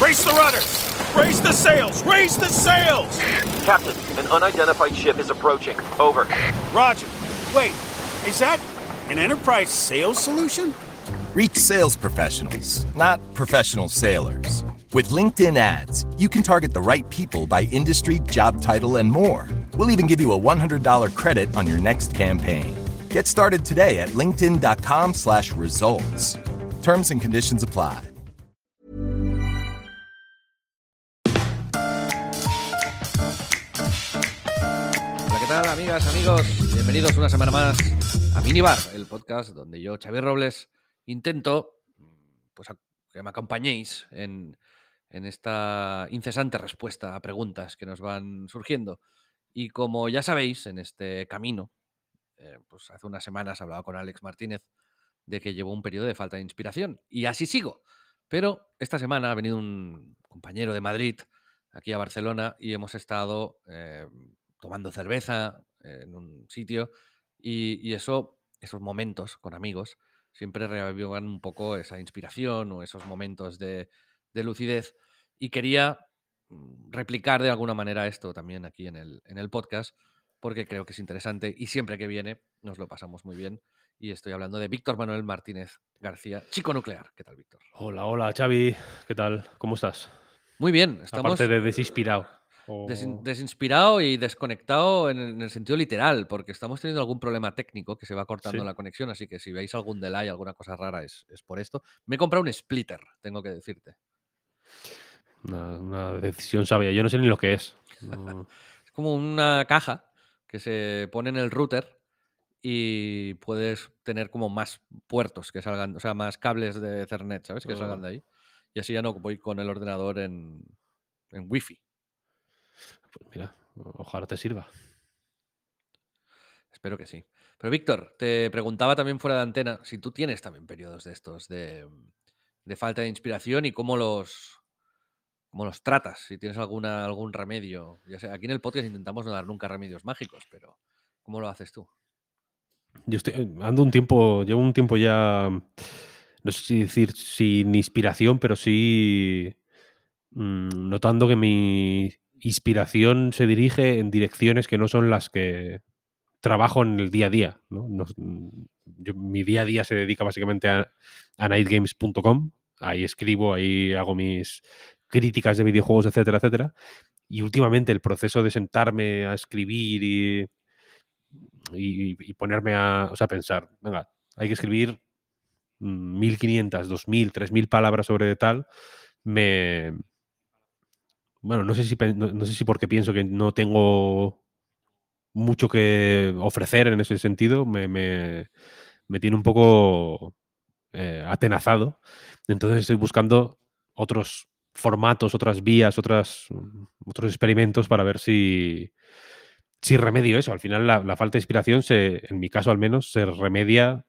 Brace the rudders! Raise the sails! Raise the sails! Captain, an unidentified ship is approaching. Over. Roger. Wait, is that an Enterprise sales solution? Reach sales professionals, not professional sailors. With LinkedIn ads, you can target the right people by industry, job title, and more. We'll even give you a $100 credit on your next campaign. Get started today at linkedin.com/results. Terms and conditions apply. Hola, ¿qué tal, amigas, amigos? Bienvenidos una semana más a Minibar, el podcast donde yo, Xavier Robles, intento pues, que me acompañéis en esta incesante respuesta a preguntas que nos van surgiendo. Y como ya sabéis, en este camino, pues hace unas semanas hablaba con Alex Martínez de que llevó un periodo de falta de inspiración. Y así sigo. Pero esta semana ha venido un compañero de Madrid aquí a Barcelona y hemos estado tomando cerveza en un sitio y esos momentos con amigos siempre reavivan un poco esa inspiración o esos momentos de lucidez. Y quería replicar de alguna manera esto también aquí en el podcast, porque creo que es interesante y siempre que viene nos lo pasamos muy bien. Y estoy hablando de Víctor Manuel Martínez García, Chico Nuclear. ¿Qué tal, Víctor? Hola, hola, Xavi. ¿Qué tal? ¿Cómo estás? Muy bien, estamos Aparte de desinspirado. desinspirado y desconectado en el sentido literal, porque estamos teniendo algún problema técnico que se va cortando Sí. la conexión, así que si veis algún delay, alguna cosa rara, es por esto. Me he comprado un splitter, tengo que decirte. Una decisión sabia. Yo no sé ni lo que es. No. Es como una caja que se pone en el router y puedes tener como más puertos que salgan, o sea, más cables de Ethernet, ¿sabes? Que salgan de ahí. Y así ya no voy con el ordenador en Wi-Fi. Pues mira, ojalá te sirva. Espero que sí. Pero Víctor, te preguntaba también fuera de antena si tú tienes también periodos de estos de falta de inspiración y cómo los tratas, si tienes algún remedio. Ya sé, aquí en el podcast intentamos no dar nunca remedios mágicos, pero ¿cómo lo haces tú? Yo llevo un tiempo ya, no sé si decir sin inspiración, pero sí notando que mi inspiración se dirige en direcciones que no son las que trabajo en el día a día, ¿no? Mi día a día se dedica básicamente a nightgames.com. Ahí escribo, ahí hago mis críticas de videojuegos, etcétera, etcétera. Y últimamente el proceso de sentarme a escribir y ponerme a pensar, venga, hay que escribir 1500, 2000, 3000 palabras sobre tal, bueno, no sé si porque pienso que no tengo mucho que ofrecer en ese sentido, me tiene un poco atenazado. Entonces estoy buscando otros formatos, otras vías, otros experimentos para ver si remedio eso. Al final la falta de inspiración, en mi caso al menos, se remedia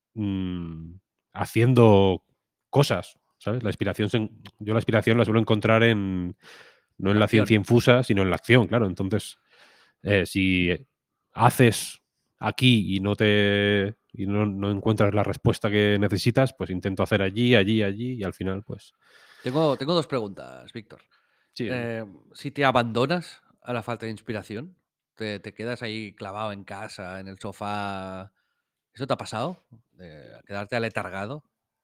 haciendo cosas, ¿sabes? Yo la inspiración la suelo encontrar no en la Acción. ciencia infusa, sino en la acción, claro. Entonces, si haces aquí y no encuentras la respuesta que necesitas, pues intento hacer allí y al final, pues Tengo dos preguntas, Víctor. sí. Si te abandonas a la falta de inspiración, te quedas ahí clavado en casa, en el sofá, ¿eso te ha pasado? ¿Quedarte aletargado?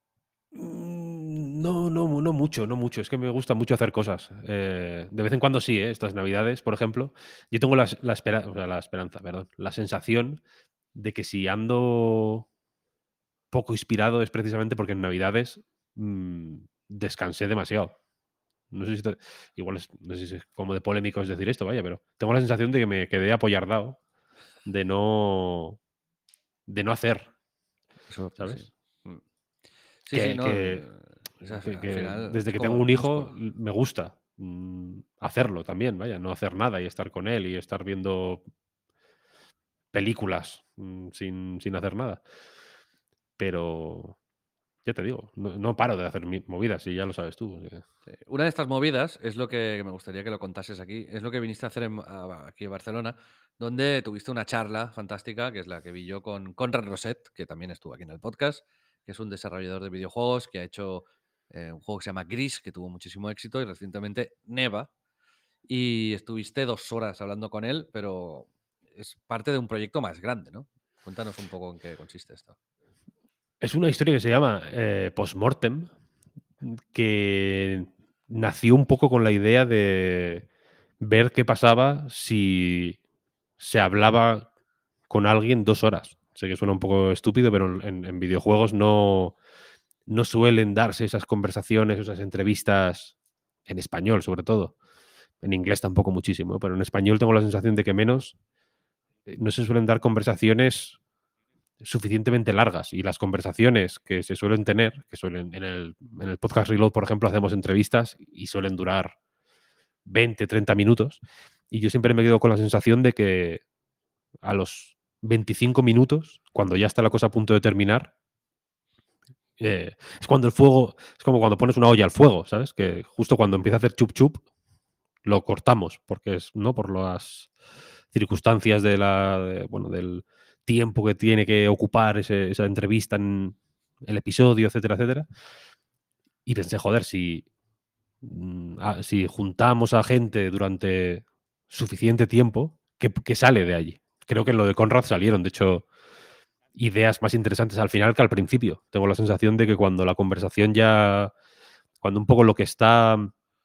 No mucho, no mucho. Es que me gusta mucho hacer cosas. De vez en cuando sí, estas navidades, por ejemplo. Yo tengo la esperanza, perdón, la sensación de que si ando poco inspirado es precisamente porque en navidades descansé demasiado. No sé si no sé si es como de polémico es decir esto, vaya, pero tengo la sensación de que me quedé apoyardado de no hacer, Eso, pues sí. ¿sabes? Mm. Sí, sí, Que, no. que, Al que final desde es que como tengo el un hijo músculo. me gusta hacerlo también, vaya, no hacer nada y estar con él y estar viendo películas sin hacer nada. Pero ya te digo, no paro de hacer movidas y ya lo sabes tú. Sí. Una de estas movidas es lo que me gustaría que lo contases aquí. Es lo que viniste a hacer aquí en Barcelona, donde tuviste una charla fantástica, que es la que vi yo con Conrad Roset, que también estuvo aquí en el podcast, que es un desarrollador de videojuegos que ha hecho un juego que se llama Gris, que tuvo muchísimo éxito, y recientemente Neva. Y estuviste 2 horas hablando con él, pero es parte de un proyecto más grande, ¿no? Cuéntanos un poco en qué consiste esto. Es una historia que se llama Postmortem, que nació un poco con la idea de ver qué pasaba si se hablaba con alguien 2 horas. Sé que suena un poco estúpido, pero en videojuegos no suelen darse esas conversaciones, esas entrevistas en español, sobre todo. En inglés tampoco muchísimo, pero en español tengo la sensación de que menos no se suelen dar conversaciones suficientemente largas. Y las conversaciones que se suelen tener, que suelen en el podcast Reload, por ejemplo, hacemos entrevistas y suelen durar 20, 30 minutos. Y yo siempre me quedo con la sensación de que a los 25 minutos, cuando ya está la cosa a punto de terminar, es cuando el fuego, es como cuando pones una olla al fuego, ¿sabes? Que justo cuando empieza a hacer chup chup, lo cortamos, porque es, ¿no? Por las circunstancias bueno, del tiempo que tiene que ocupar esa entrevista en el episodio, etcétera, etcétera. Y pensé, joder, si juntamos a gente durante suficiente tiempo, ¿qué sale de allí? Creo que en lo de Conrad salieron, de hecho, ideas más interesantes al final que al principio. Tengo la sensación de que cuando la conversación cuando un poco lo que está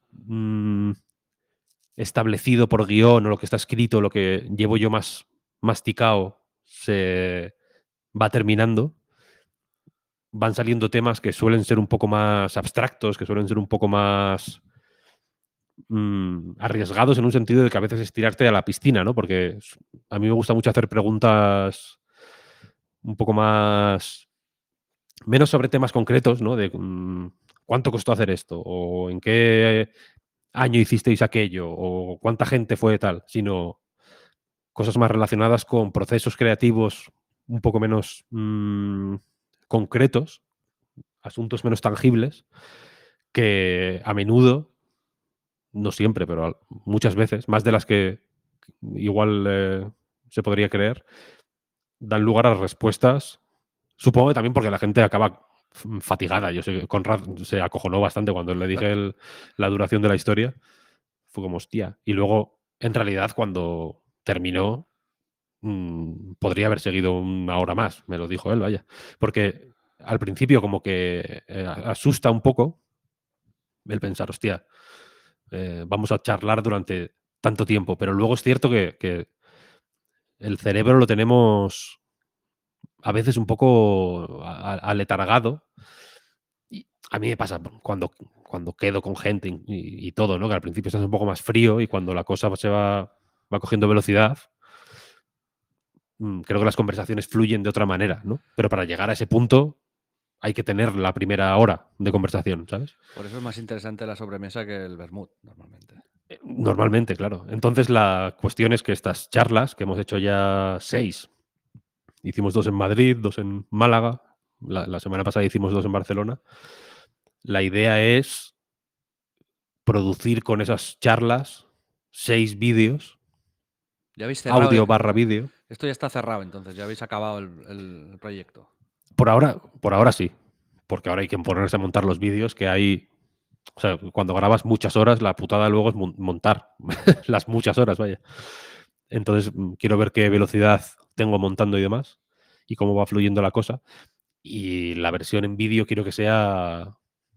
establecido por guión o lo que está escrito, lo que llevo yo más masticado, se va terminando, van saliendo temas que suelen ser un poco más abstractos, que suelen ser un poco más arriesgados en un sentido de que a veces es tirarte a la piscina, ¿no? Porque a mí me gusta mucho hacer preguntas un poco menos sobre temas concretos, ¿no? De cuánto costó hacer esto, o en qué año hicisteis aquello, o cuánta gente fue tal, sino cosas más relacionadas con procesos creativos un poco menos concretos, asuntos menos tangibles, que a menudo, no siempre, pero muchas veces, más de las que igual se podría creer, dan lugar a respuestas. Supongo que también porque la gente acaba fatigada. Yo sé que Conrad se acojonó bastante cuando le dije la duración de la historia. Fue como, hostia. Y luego, en realidad, cuando terminó, podría haber seguido una hora más, me lo dijo él, vaya. Porque al principio como que asusta un poco el pensar, hostia, vamos a charlar durante tanto tiempo, pero luego es cierto que el cerebro lo tenemos a veces un poco aletargado. Y a mí me pasa cuando quedo con gente y todo, ¿no? Que al principio estás un poco más frío y cuando la cosa va cogiendo velocidad, creo que las conversaciones fluyen de otra manera, ¿no? Pero para llegar a ese punto hay que tener la primera hora de conversación, ¿sabes? Por eso es más interesante la sobremesa que el vermut, normalmente. Normalmente, claro. Entonces la cuestión es que estas charlas, que hemos hecho ya 6, hicimos 2 en Madrid, 2 en Málaga, la semana pasada hicimos 2 en Barcelona, la idea es producir con esas charlas 6 vídeos, Ya habéis cerrado. audio barra vídeo. Esto ya está cerrado, entonces ya habéis acabado el proyecto. Por ahora sí, porque ahora hay que ponerse a montar los vídeos que hay. O sea, cuando grabas muchas horas, la putada luego es montar las muchas horas, vaya. Entonces, quiero ver qué velocidad tengo montando y demás, y cómo va fluyendo la cosa. Y la versión en vídeo quiero que sea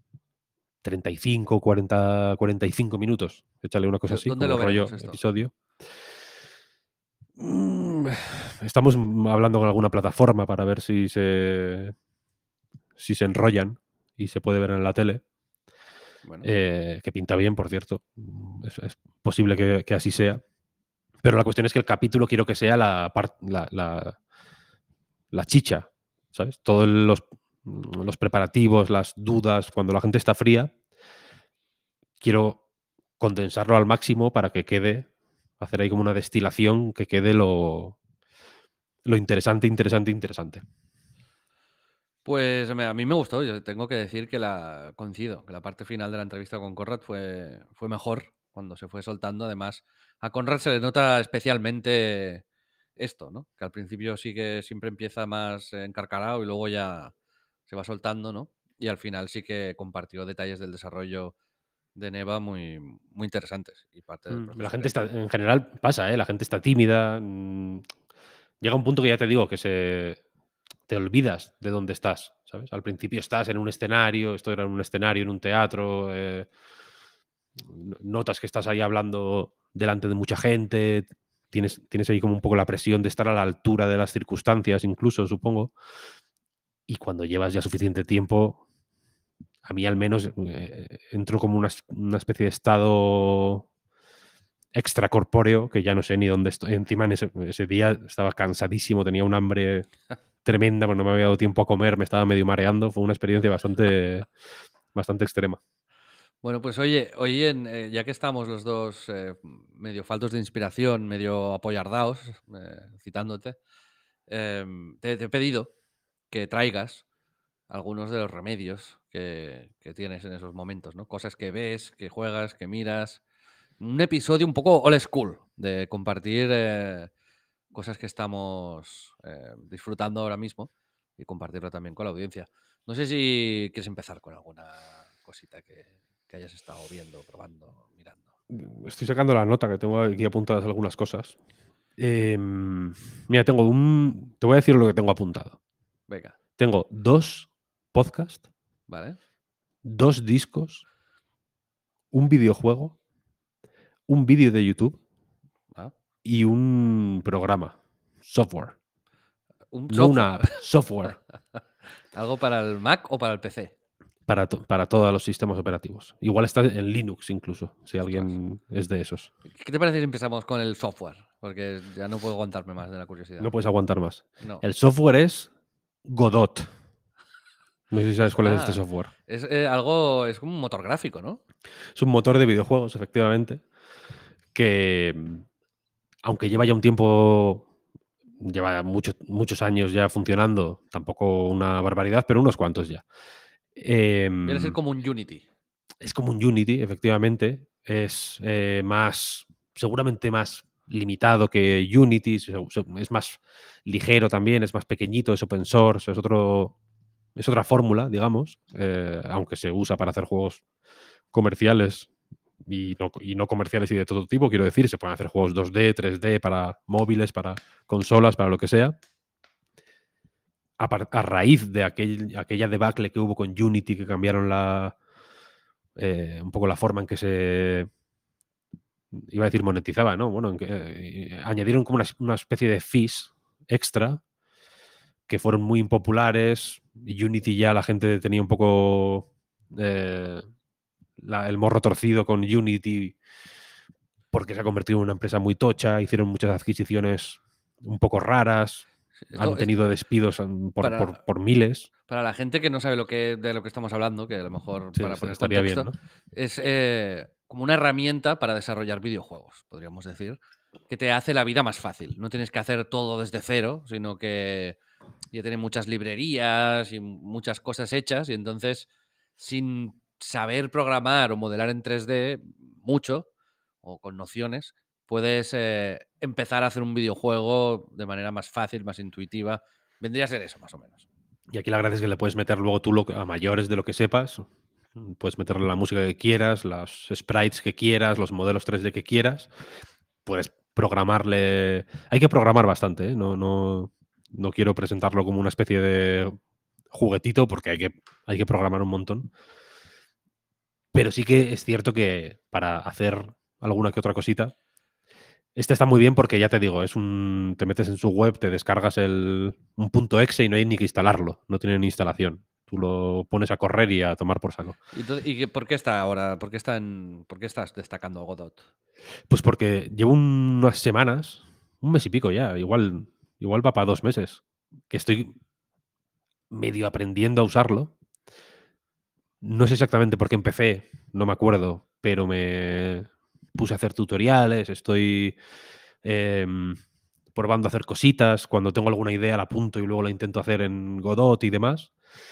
35, 40, 45 minutos. Échale una cosa así, ¿Dónde como lo rollo veremos esto? episodio. Estamos hablando con alguna plataforma para ver si se enrollan y se puede ver en la tele. Bueno, Que pinta bien, por cierto. Es posible que así sea. Pero la cuestión es que el capítulo quiero que sea la chicha, ¿sabes? Todos los preparativos, las dudas, cuando la gente está fría, quiero condensarlo al máximo para que quede, hacer ahí como una destilación que quede lo interesante, interesante, interesante. pues a mí me gustó. Yo tengo que decir que coincido, que la parte final de la entrevista con Conrad fue mejor cuando se fue soltando. Además, a Conrad se le nota especialmente esto, ¿no? Que al principio sí que siempre empieza más encarcarado y luego ya se va soltando, ¿no? y al final sí que compartió detalles del desarrollo de Neva muy, muy interesantes y parte del La proceso gente está, creativo. en general pasa, ¿eh? La gente está tímida. Llega un punto que ya te digo que te olvidas de dónde estás, ¿sabes? Al principio estás en un escenario, esto era en un escenario, en un teatro, notas que estás ahí hablando delante de mucha gente, tienes ahí como un poco la presión de estar a la altura de las circunstancias, incluso, supongo. Y cuando llevas ya suficiente tiempo, a mí al menos entro como una especie de estado extracorpóreo que ya no sé ni dónde estoy. Encima en ese día estaba cansadísimo, tenía un hambre tremenda, porque no me había dado tiempo a comer, me estaba medio mareando. Fue una experiencia bastante extrema. Bueno, pues oye, hoy ya que estamos los dos medio faltos de inspiración, medio apoyardaos, citándote, te he pedido que traigas algunos de los remedios que tienes en esos momentos, ¿no? Cosas que ves, que juegas, que miras. Un episodio un poco old school de compartir cosas que estamos disfrutando ahora mismo y compartirlo también con la audiencia. No sé si quieres empezar con alguna cosita que hayas estado viendo, probando, mirando. Estoy sacando la nota, que tengo aquí apuntadas algunas cosas. Mira, te voy a decir lo que tengo apuntado. Venga, Tengo 2 podcasts, ¿vale? 2 discos, un videojuego, un vídeo de YouTube Ah, y un programa. Software. un No software. una app, software. ¿Algo para el Mac o para el PC? Para todos los sistemas operativos. Igual está en Linux incluso, si Ostras. alguien es de esos. ¿Qué te parece si empezamos con el software? Porque ya no puedo aguantarme más de la curiosidad. No puedes aguantar más. No. El software es Godot. No sé si sabes cuál es este Ah, software. es es como un motor gráfico, ¿no? Es un motor de videojuegos, efectivamente, que aunque lleva ya un tiempo, lleva muchos años ya funcionando, tampoco una barbaridad, pero unos cuantos ya. Viene a ser Em, como un Unity. es como un Unity, efectivamente. Es seguramente más limitado que Unity, es más ligero también, es más pequeñito, es open source, es otra fórmula, digamos, aunque se usa para hacer juegos comerciales y no comerciales y de todo tipo, quiero decir, se pueden hacer juegos 2D, 3D para móviles, para consolas, para lo que sea. A raíz de aquella debacle que hubo con Unity, que cambiaron un poco la forma en que se, iba a decir monetizaba, ¿no? Bueno, en que añadieron como una especie de fees extra que fueron muy impopulares. Unity ya la gente tenía un poco el morro torcido con Unity porque se ha convertido en una empresa muy tocha, hicieron muchas adquisiciones un poco raras, han Esto es tenido despidos para, por miles. para la gente que no sabe de lo que estamos hablando, que a lo mejor Sí, para poner estaría bien, contexto, ¿no? es como una herramienta para desarrollar videojuegos, podríamos decir, que te hace la vida más fácil. No tienes que hacer todo desde cero, sino que ya tiene muchas librerías y muchas cosas hechas, y entonces, sin saber programar o modelar en 3D mucho, o con nociones, puedes empezar a hacer un videojuego de manera más fácil, más intuitiva. Vendría a ser eso, más o menos. Y aquí la gracia es que le puedes meter luego tú a mayores de lo que sepas. Puedes meterle la música que quieras, los sprites que quieras, los modelos 3D que quieras. Puedes programarle. Hay que programar bastante, ¿eh? No quiero presentarlo como una especie de juguetito porque hay que programar un montón. Pero sí que es cierto que para hacer alguna que otra cosita, este está muy bien porque ya te digo, te metes en su web, te descargas un punto .exe y no hay ni que instalarlo, no tiene ni instalación. Tú lo pones a correr y a tomar por saco. ¿Por qué está ahora? ¿Por qué estás destacando Godot? Pues porque llevo unas semanas, un mes y pico ya, igual va para 2 meses, que estoy medio aprendiendo a usarlo. No sé exactamente por qué empecé, no me acuerdo, pero me puse a hacer tutoriales, estoy probando a hacer cositas. Cuando tengo alguna idea la apunto y luego la intento hacer en Godot y demás.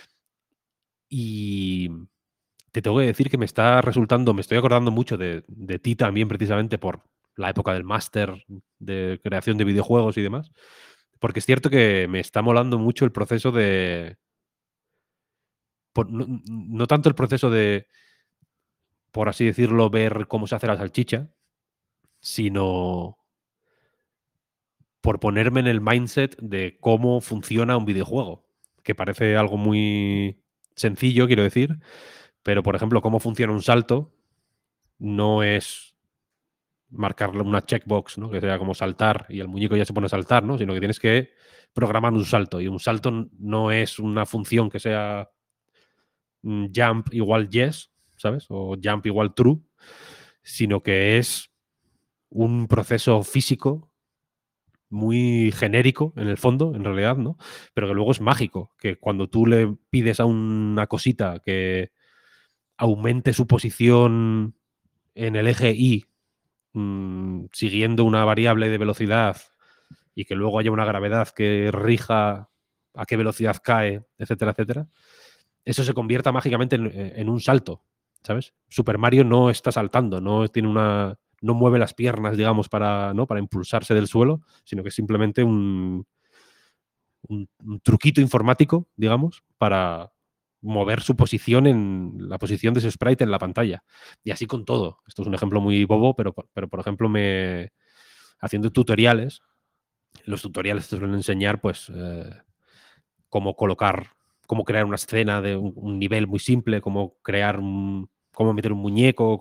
Y te tengo que decir que me estoy acordando mucho de ti también, precisamente por la época del máster de creación de videojuegos y demás. Porque es cierto que me está molando mucho el proceso de no tanto el proceso de, por así decirlo, ver cómo se hace la salchicha, sino por ponerme en el mindset de cómo funciona un videojuego, que parece algo muy sencillo, quiero decir, pero por ejemplo, cómo funciona un salto no es marcarle una checkbox, ¿no? Que sea como saltar y el muñeco ya se pone a saltar, ¿no? Sino que tienes que programar un salto y un salto no es una función que sea jump igual yes, ¿sabes? O jump igual true, sino que es un proceso físico muy genérico en el fondo, en realidad, ¿no? Pero que luego es mágico, que cuando tú le pides a una cosita que aumente su posición en el eje Y, siguiendo una variable de velocidad y que luego haya una gravedad que rija a qué velocidad cae, etcétera, etcétera, eso se convierta mágicamente en un salto, ¿sabes? Super Mario no está saltando, no mueve las piernas, digamos, ¿no? Para impulsarse del suelo, sino que es simplemente un truquito informático, digamos, para mover su posición en la posición de su sprite en la pantalla. Y así con todo. Esto es un ejemplo muy bobo, pero por ejemplo, haciendo tutoriales, los tutoriales te suelen enseñar, pues, cómo crear una escena de un nivel muy simple, cómo meter un muñeco,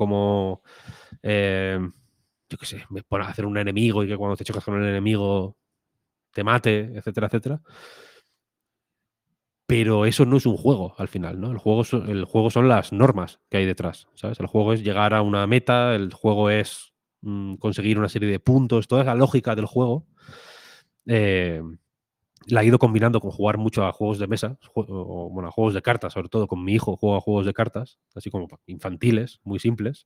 yo qué sé, poner a hacer un enemigo y que cuando te chocas con el enemigo te mate, etcétera, etcétera. Pero eso no es un juego al final, ¿no? El juego son las normas que hay detrás, ¿sabes? El juego es llegar a una meta, el juego es conseguir una serie de puntos, toda esa lógica del juego la he ido combinando con jugar mucho a juegos de mesa, bueno, a juegos de cartas, sobre todo con mi hijo juego a juegos de cartas, así como infantiles, muy simples,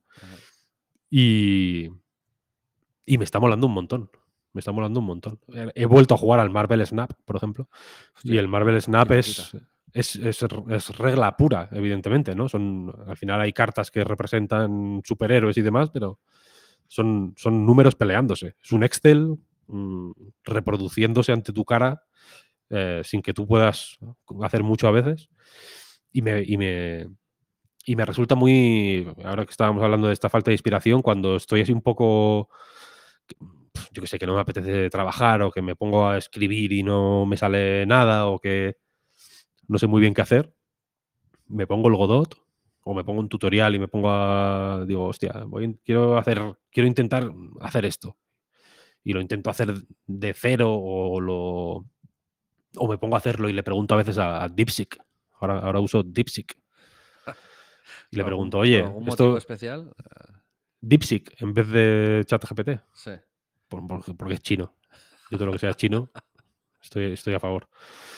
y me está molando un montón. Me está molando un montón. He vuelto a jugar al Marvel Snap, por ejemplo. Hostia, Y el Marvel Snap qué es regla pura, evidentemente, ¿no? Al final hay cartas que representan superhéroes y demás, pero son números peleándose. Es un Excel reproduciéndose ante tu cara sin que tú puedas hacer mucho a veces. Y me resulta muy. Ahora que estábamos hablando de esta falta de inspiración, cuando estoy así un poco, yo que sé, que no me apetece trabajar o que me pongo a escribir y no me sale nada o que no sé muy bien qué hacer, me pongo el Godot o me pongo un tutorial y me pongo digo, hostia, quiero intentar hacer esto. Y lo intento hacer de cero o me pongo a hacerlo y le pregunto a veces a DeepSeek. Ahora uso DeepSeek. Y le pregunto, ¿Por oye, algún motivo esto especial? DeepSeek en vez de ChatGPT. Sí. Porque es chino. Yo todo lo que sea chino, estoy a favor.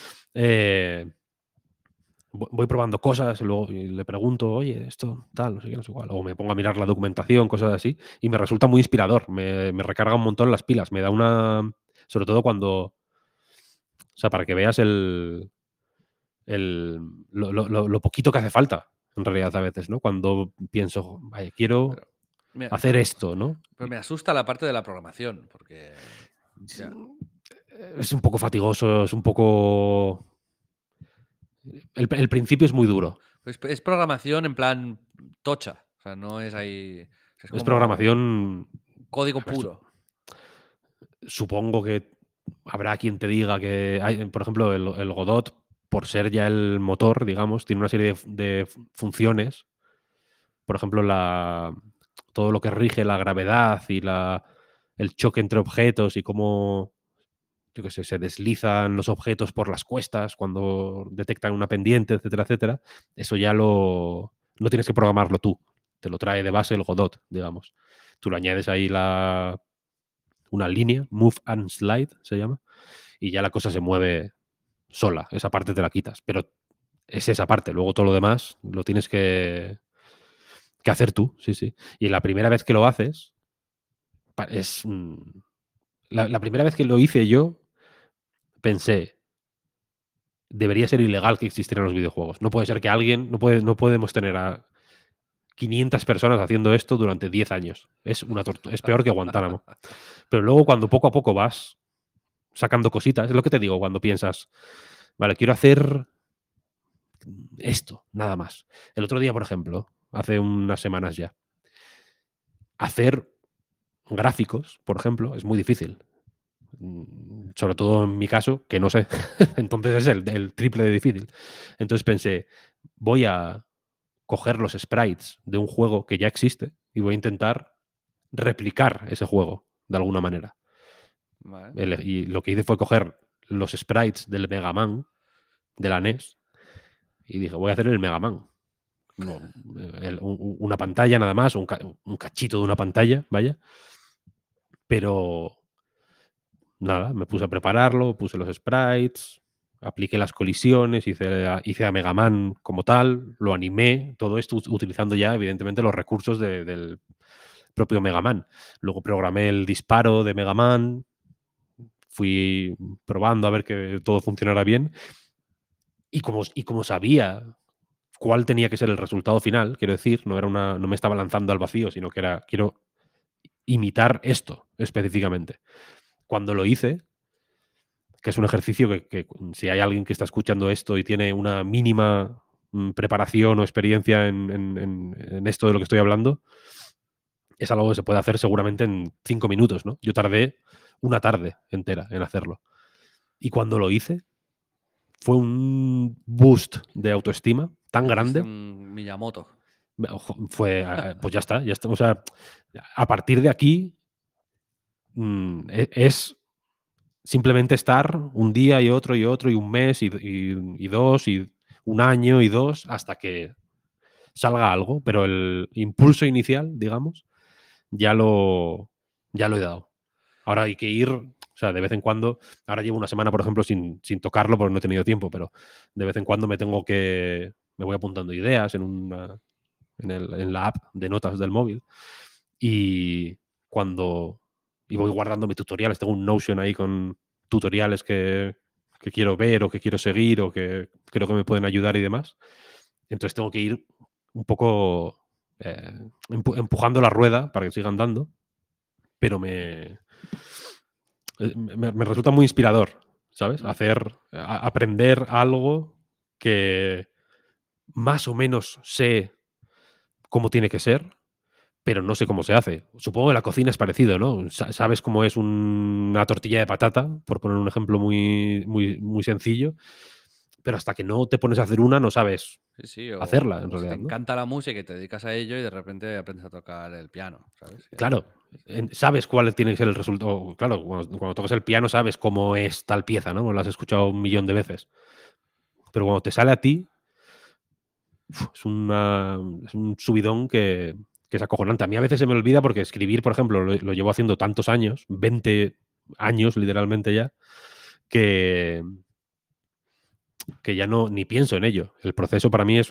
Voy probando cosas, luego le pregunto, oye, esto tal, no sé qué, no sé cuál. O me pongo a mirar la documentación, cosas así, y me resulta muy inspirador. Me recarga un montón las pilas. Me da sobre todo cuando. O sea, para que veas lo poquito que hace falta, en realidad, a veces, ¿no? Cuando pienso, vaya, quiero hacer esto, ¿no? Pero me asusta la parte de la programación, porque. O sea, Es un poco fatigoso, es un poco. El principio es muy duro. es programación en plan tocha. O sea, no es ahí. Es Es como programación. código A ver, puro. supongo que habrá quien te diga que hay, por ejemplo, el Godot, por ser ya el motor, digamos, tiene una serie de funciones. Por ejemplo, todo lo que rige la gravedad y el choque entre objetos y cómo, yo qué sé, se deslizan los objetos por las cuestas cuando detectan una pendiente, etcétera, etcétera. Eso ya no tienes que programarlo tú. Te lo trae de base el Godot, digamos. Tú le añades ahí una línea, move and slide se llama, y ya la cosa se mueve sola. Esa parte te la quitas, pero es esa parte. Luego todo lo demás lo tienes que hacer tú, sí, sí. Y la primera vez que lo haces, es. La primera vez que lo hice yo, pensé, debería ser ilegal que existieran los videojuegos. No puede ser que alguien, no podemos tener a 500 personas haciendo esto durante 10 años. Es peor que Guantánamo. Pero luego cuando poco a poco vas sacando cositas, es lo que te digo cuando piensas, vale, quiero hacer esto, nada más. El otro día, por ejemplo, hace unas semanas ya, hacer gráficos, por ejemplo, es muy difícil. Sobre todo en mi caso, que no sé. Entonces es el triple de difícil. Entonces pensé, voy a coger los sprites de un juego que ya existe y voy a intentar replicar ese juego de alguna manera. Vale. Y lo que hice fue coger los sprites del Mega Man de la NES y dije, voy a hacer el Mega Man. No, una pantalla nada más, un cachito de una pantalla, vaya. Pero nada, me puse a prepararlo, puse los sprites, apliqué las colisiones, hice a Mega Man como tal, lo animé, todo esto utilizando ya, evidentemente, los recursos del propio Mega Man. Luego programé el disparo de Mega Man, fui probando a ver que todo funcionara bien. Y como sabía cuál tenía que ser el resultado final, quiero decir, no me estaba lanzando al vacío, sino que era, quiero imitar esto específicamente. Cuando lo hice, que es un ejercicio que si hay alguien que está escuchando esto y tiene una mínima preparación o experiencia en esto de lo que estoy hablando, es algo que se puede hacer seguramente en 5 minutos, ¿no? Yo tardé una tarde entera en hacerlo. Y cuando lo hice, fue un boost de autoestima tan Metiste grande. un Miyamoto. Pues ya está, ya está. O sea, a partir de aquí es simplemente estar un día y otro y otro y un mes y dos y un año y dos hasta que salga algo, pero el impulso inicial, digamos, ya lo, ya lo he dado. Ahora hay que ir, o sea, de vez en cuando, ahora llevo una semana, por ejemplo, sin tocarlo porque no he tenido tiempo, pero de vez en cuando me voy apuntando ideas en la app de notas del móvil y cuando y voy guardando mis tutoriales, tengo un Notion ahí con tutoriales que quiero ver o que quiero seguir o que creo que me pueden ayudar y demás. Entonces tengo que ir un poco empujando la rueda para que siga andando, pero me resulta muy inspirador, ¿sabes? Aprender algo que más o menos sé cómo tiene que ser, pero no sé cómo se hace. Supongo que la cocina es parecido, ¿no? Sabes cómo es una tortilla de patata, por poner un ejemplo muy, muy, muy sencillo, pero hasta que no te pones a hacer una no sabes Sí, sí, hacerla, en o si te realidad, ¿no? encanta la música y te dedicas a ello y de repente aprendes a tocar el piano, ¿sabes? Claro, sabes cuál tiene que ser el resultado. Claro, cuando tocas el piano sabes cómo es tal pieza, ¿no? Lo has escuchado un millón de veces. Pero cuando te sale a ti, es un subidón que es acojonante. A mí a veces se me olvida porque escribir, por ejemplo, lo llevo haciendo tantos años, 20 años literalmente ya, que, que ya no ni pienso en ello. El proceso para mí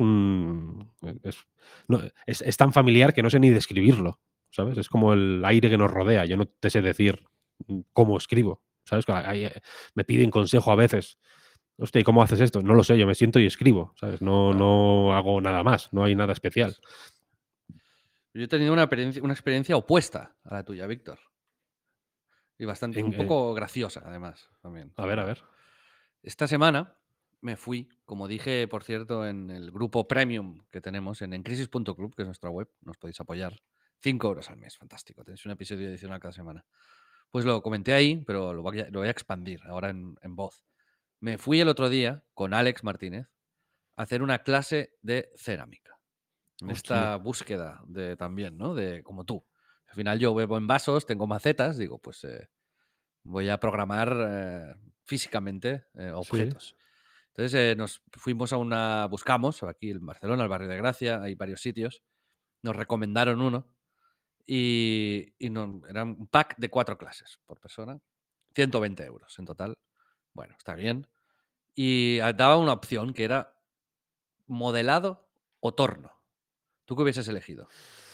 es tan familiar que no sé ni describirlo, ¿sabes? Es como el aire que nos rodea. Yo no te sé decir cómo escribo, ¿sabes? Me piden consejo a veces. Hostia, ¿y cómo haces esto? No lo sé, yo me siento y escribo, ¿sabes? No, Claro. no hago nada más, no hay nada especial. Yo he tenido una experiencia opuesta a la tuya, Víctor. Y bastante, En- un eh, poco graciosa, además, también. a ver, a ver. Esta semana me fui, como dije, por cierto, en el grupo premium que tenemos en crisis.club, que es nuestra web, nos podéis apoyar. 5 euros al mes, fantástico. Tenéis un episodio adicional cada semana. Pues lo comenté ahí, pero lo voy a expandir ahora en voz. Me fui el otro día con Alex Martínez a hacer una clase de cerámica. En Hostia. esta búsqueda de también, ¿no? De como tú. Al final yo bebo en vasos, tengo macetas, digo, pues voy a programar físicamente Sí. objetos. Entonces nos fuimos buscamos aquí en Barcelona, el barrio de Gracia, hay varios sitios, nos recomendaron uno y era un pack de 4 clases por persona, 120 euros en total. Bueno, está bien. Y daba una opción que era modelado o torno. ¿Tú qué hubieses elegido?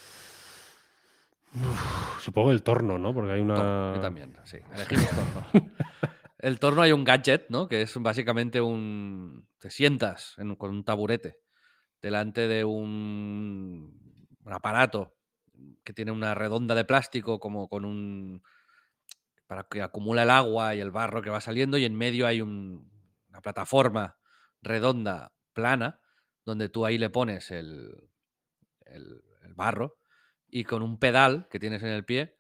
Supongo el torno, ¿no? Porque hay Torno, yo una. también, sí, elegimos torno. El torno hay un gadget, ¿no? Que es básicamente te sientas con un taburete delante de un aparato que tiene una redonda de plástico como para que acumula el agua y el barro que va saliendo y en medio hay una plataforma redonda, plana, donde tú ahí le pones el barro y con un pedal que tienes en el pie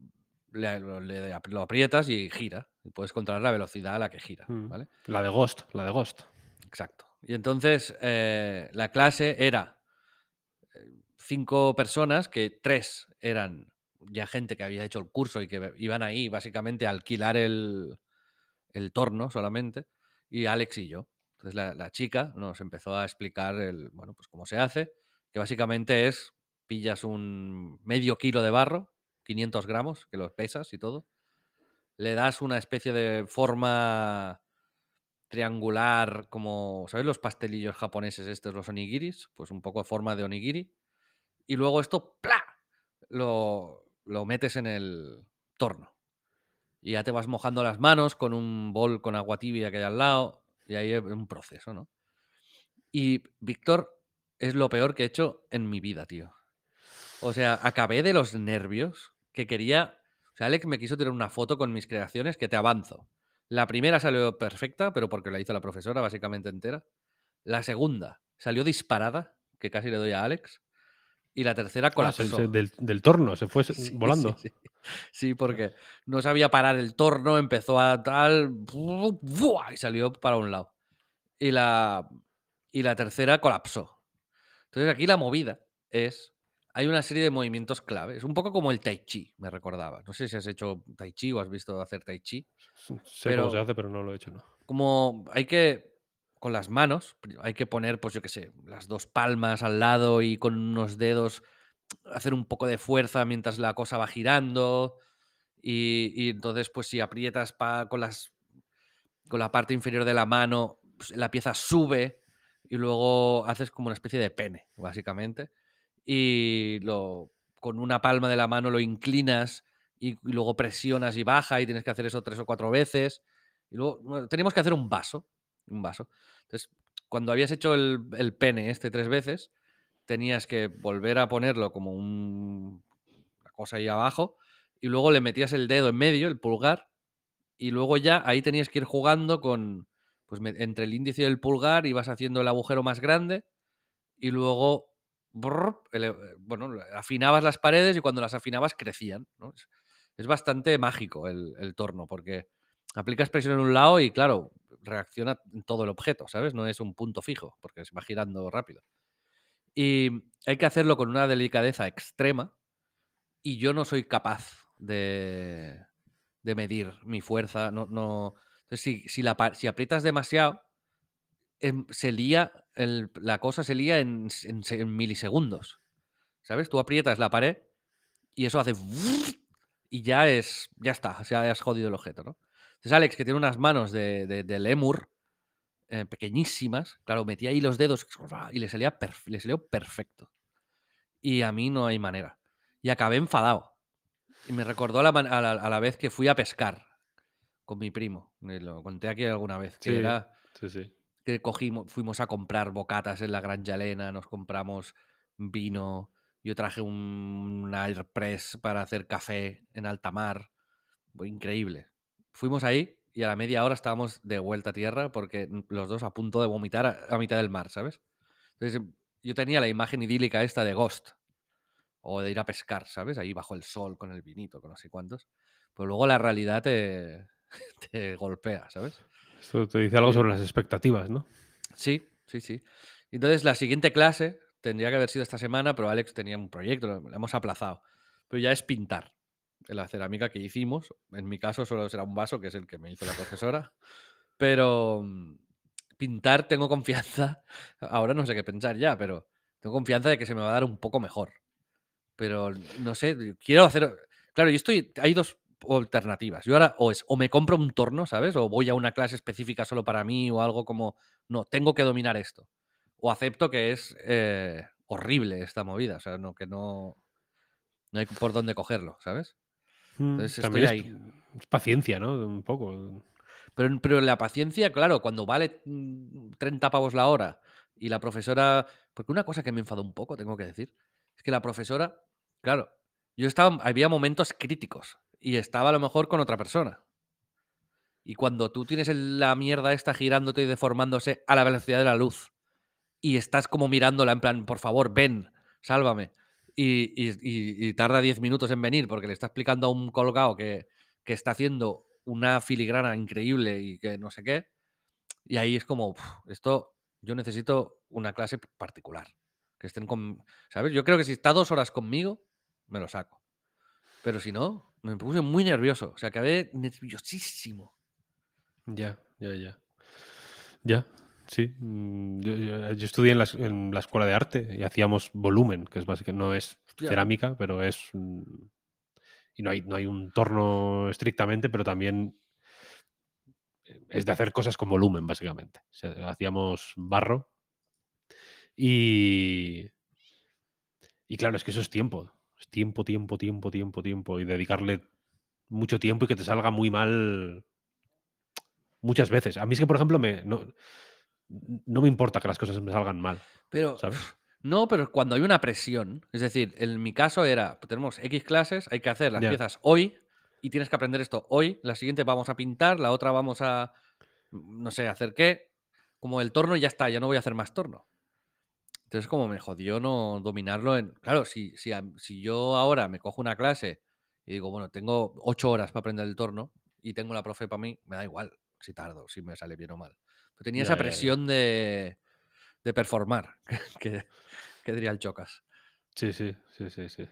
lo aprietas y gira. Y puedes controlar la velocidad a la que gira, Mm. ¿vale? La de Ghost, la de Ghost. Exacto. Y entonces la clase era 5 personas, que 3 eran ya gente que había hecho el curso y que iban ahí básicamente a alquilar el torno solamente, y Alex y yo. Entonces la chica nos empezó a explicar bueno, pues cómo se hace, que básicamente es, pillas un medio kilo de barro, 500 gramos, que los pesas y todo, le das una especie de forma triangular, como, ¿sabes los pastelillos japoneses estos, los onigiris? Pues un poco forma de onigiri, y luego esto, ¡plá!, lo metes en el torno. Y ya te vas mojando las manos con un bol con agua tibia que hay al lado, y ahí es un proceso, ¿no? Y Víctor, es lo peor que he hecho en mi vida, tío. O sea, acabé de los nervios que quería. O sea, Alex me quiso tirar una foto con mis creaciones, que te avanzo. La primera salió perfecta, pero porque la hizo la profesora, básicamente entera. La segunda salió disparada, que casi le doy a Alex. Y la tercera Ah, colapsó. del torno, se fue Sí, sí, volando. sí. Sí, porque no sabía parar el torno, empezó a tal, ¡buah!, y salió para un lado. Y la, y la tercera colapsó. Entonces aquí la movida es, hay una serie de movimientos claves, un poco como el tai chi, me recordaba. No sé si has hecho tai chi o has visto hacer tai chi, Sé cómo se pero hace, pero no lo he hecho, ¿no? como hay que, con las manos, hay que poner, pues yo qué sé, las 2 palmas al lado y con unos dedos hacer un poco de fuerza mientras la cosa va girando. Y entonces, pues si aprietas con la parte inferior de la mano, pues, la pieza sube y luego haces como una especie de pene, básicamente. Y con una palma de la mano lo inclinas y luego presionas y baja, y tienes que hacer eso 3 o 4 veces. Y luego, bueno, teníamos que hacer un vaso, un vaso. Entonces, cuando habías hecho el pene este 3 veces, tenías que volver a ponerlo como una cosa ahí abajo, y luego le metías el dedo en medio, el pulgar, y luego ya ahí tenías que ir jugando con, pues entre el índice y el pulgar ibas haciendo el agujero más grande, y luego bueno, afinabas las paredes, y cuando las afinabas crecían, ¿no? Es bastante mágico el torno, porque aplicas presión en un lado y claro, reacciona en todo el objeto, ¿sabes? No es un punto fijo, porque se va girando rápido. Y hay que hacerlo con una delicadeza extrema, y yo no soy capaz de medir mi fuerza. No, no. Entonces, si aprietas demasiado, se lía, la cosa se lía en milisegundos. ¿Sabes? Tú aprietas la pared y eso hace y ya está, o sea, has jodido el objeto, ¿no? Entonces, Alex, que tiene unas manos de lémur, pequeñísimas, claro, metía ahí los dedos y le salió perfecto. Y a mí no hay manera. Y acabé enfadado. Y me recordó a la vez que fui a pescar con mi primo. Lo conté aquí alguna vez, que Sí, era sí, sí. que fuimos a comprar bocatas en la Granja Elena, nos compramos vino, yo traje un Airpress para hacer café en alta mar. Fue increíble. Fuimos ahí y a la media hora estábamos de vuelta a tierra, porque los dos a punto de vomitar a mitad del mar, ¿sabes? Entonces yo tenía la imagen idílica esta de Ghost, o de ir a pescar, ¿sabes? Ahí bajo el sol con el vinito, con no sé cuántos. Pero luego la realidad te golpea, ¿sabes? Esto te dice algo Y- sobre las expectativas, ¿no? sí, sí, sí. Entonces la siguiente clase tendría que haber sido esta semana, pero Alex tenía un proyecto, lo hemos aplazado. Pero ya es pintar. En la cerámica que hicimos, en mi caso solo será un vaso, que es el que me hizo la profesora. Pero pintar tengo confianza. Ahora no sé qué pensar ya, pero tengo confianza de que se me va a dar un poco mejor. Pero no sé, quiero hacer. Claro, hay 2 alternativas. Yo ahora o me compro un torno, ¿sabes? O voy a una clase específica solo para mí, o algo como, no, tengo que dominar esto. O acepto que es horrible esta movida, o sea, que no hay por dónde cogerlo, ¿sabes? Entonces También estoy ahí. es paciencia, ¿no? Un poco. Pero la paciencia, claro, cuando vale 30 pavos la hora y la profesora. Porque una cosa que me enfadó un poco, tengo que decir, es que la profesora, claro, había momentos críticos y estaba a lo mejor con otra persona. Y cuando tú tienes la mierda esta girándote y deformándose a la velocidad de la luz, y estás como mirándola en plan, por favor, ven, sálvame. Y tarda 10 minutos en venir porque le está explicando a un colgado que está haciendo una filigrana increíble y que no sé qué. Y ahí es como, "Uf, esto, yo necesito una clase particular. Que estén con, ¿sabes? Yo creo que si está 2 horas conmigo, me lo saco. Pero si no, me puse muy nervioso. O sea, acabé nerviosísimo. Ya, ya, ya. Ya, sí. Yo estudié en la escuela de arte y hacíamos volumen, que es básicamente, no es Hostia. cerámica, pero es. Y no hay un torno estrictamente, pero también es de hacer cosas con volumen, básicamente. O sea, hacíamos barro y, y claro, es que eso es tiempo. Es tiempo, tiempo, tiempo, tiempo, tiempo. Y dedicarle mucho tiempo y que te salga muy mal muchas veces. A mí es que, por ejemplo, no me importa que las cosas me salgan mal, Pero ¿sabes? no, pero cuando hay una presión, es decir, en mi caso era, tenemos X clases, hay que hacer las Ya, piezas hoy y tienes que aprender esto hoy, la siguiente vamos a pintar, la otra vamos a, no sé, hacer qué, como el torno y ya está, ya no voy a hacer más torno. Entonces como me jodió no dominarlo en, claro, si yo ahora me cojo una clase y digo, bueno, tengo 8 horas para aprender el torno y tengo la profe para mí, me da igual si tardo, si me sale bien o mal. Pero tenía ya, esa ya, ya. presión de performar, que, que diría el Chocas. Sí, sí, sí, sí, sí.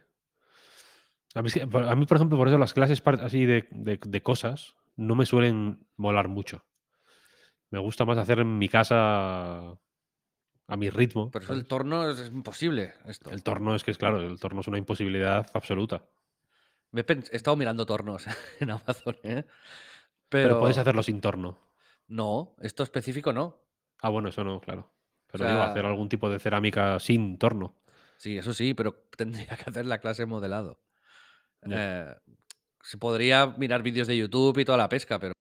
A mí, por ejemplo, por eso las clases así de cosas no me suelen molar mucho. Me gusta más hacer en mi casa a mi ritmo, Por eso el ¿sabes? torno es imposible esto. El torno es que es claro, el torno es una imposibilidad absoluta. He estado mirando tornos en Amazon, ¿eh? Pero puedes Pero hacerlo sin torno. no, esto específico no. Ah, bueno, eso no, claro. O Pero digo, hacer sea, algún tipo de cerámica sin torno. sí, eso sí, pero tendría que hacer la clase de modelado. Ya. Eh, Se podría mirar vídeos de YouTube y toda la pesca, pero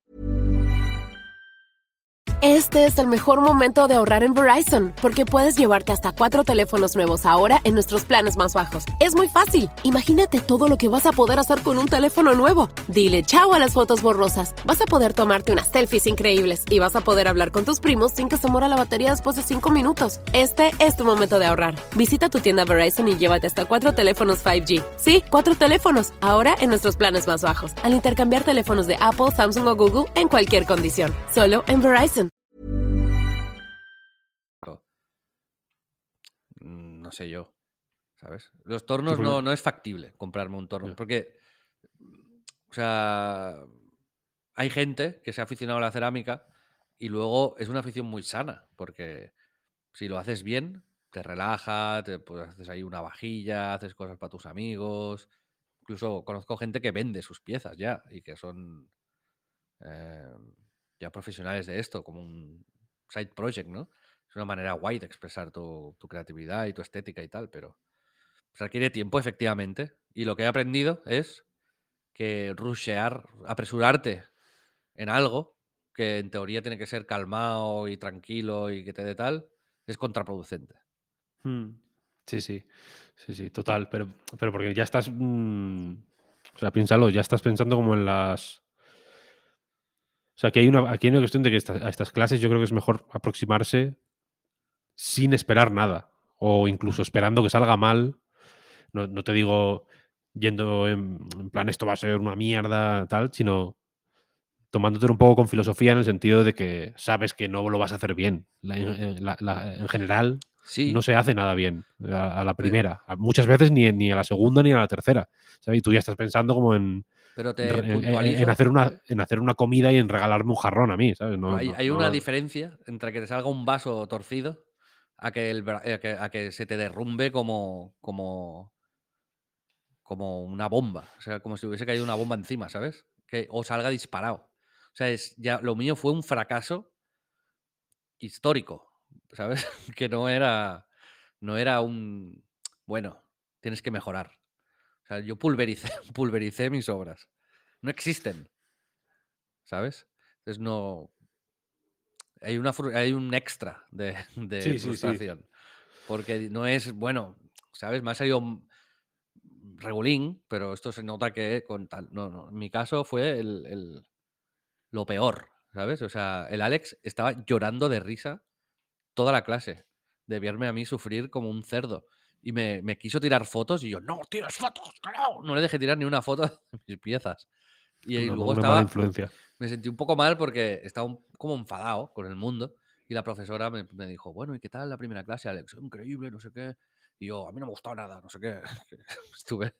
Este es el mejor momento de ahorrar en Verizon, porque puedes llevarte hasta 4 teléfonos nuevos ahora en nuestros planes más bajos. Es muy fácil. Imagínate todo lo que vas a poder hacer con un teléfono nuevo. Dile chao a las fotos borrosas. Vas a poder tomarte unas selfies increíbles y vas a poder hablar con tus primos sin que se muera la batería después de 5 minutos. Este es tu momento de ahorrar. Visita tu tienda Verizon y llévate hasta 4 teléfonos 5G. Sí, 4 teléfonos, ahora en nuestros planes más bajos, al intercambiar teléfonos de Apple, Samsung o Google en cualquier condición. Solo en Verizon. no sé yo, ¿sabes? Los Sí, tornos porque- no es factible comprarme un torno, ya. porque, o sea, hay gente que se ha aficionado a la cerámica y luego es una afición muy sana, porque si lo haces bien, te relaja, pues, haces ahí una vajilla, haces cosas para tus amigos. Incluso conozco gente que vende sus piezas ya y que son eh, ya profesionales de esto, como un side project, ¿no? Es una manera guay de expresar tu creatividad y tu estética y tal, pero requiere tiempo, efectivamente. Y lo que he aprendido es que rushear, apresurarte en algo que en teoría tiene que ser calmado y tranquilo y que te dé tal, es contraproducente. Mm. Sí, sí. Sí, sí, total. Pero porque ya estás. O sea, piénsalo, ya estás pensando como en las. O sea, aquí hay una cuestión de que a estas clases yo creo que es mejor aproximarse sin esperar nada. O incluso esperando que salga mal. No te digo yendo en plan esto va a ser una mierda, tal, sino tomándotelo un poco con filosofía en el sentido de que sabes que no lo vas a hacer bien. En general, no Sí, se hace nada bien a la pe- primera. Muchas veces ni a la segunda ni a la tercera. ¿Sabes? Y tú ya estás pensando como pero en, te en puntualizo. hacer una comida y en regalarme un jarrón a mí, ¿sabes? Pero No, no, hay una no. diferencia entre que te salga un vaso torcido a que, a que se te derrumbe como una bomba. O sea, como si hubiese caído una bomba encima, ¿sabes? O salga disparado. O sea, ya, lo mío fue un fracaso histórico, ¿sabes? Que no era un, bueno, tienes que mejorar. O sea, yo pulvericé mis obras. No existen, ¿sabes? Entonces no, hay un extra de Sí, sí, sí. frustración. Porque no es, bueno, ¿sabes? Me ha salido regulín, pero esto se nota que con tal. No, no. En mi caso fue lo peor, ¿sabes? O sea, el Alex estaba llorando de risa toda la clase. de verme a mí sufrir como un cerdo. Y me quiso tirar fotos y yo, no, tienes fotos, que no. No le dejé tirar ni una foto de mis piezas. Y luego Una mala estaba, influencia. me sentí un poco mal porque estaba como enfadado con el mundo. Y la profesora me dijo, bueno, ¿y qué tal la primera clase, Alex? Increíble, no sé qué. Y yo, a mí no me ha gustado nada, no sé qué. Estuve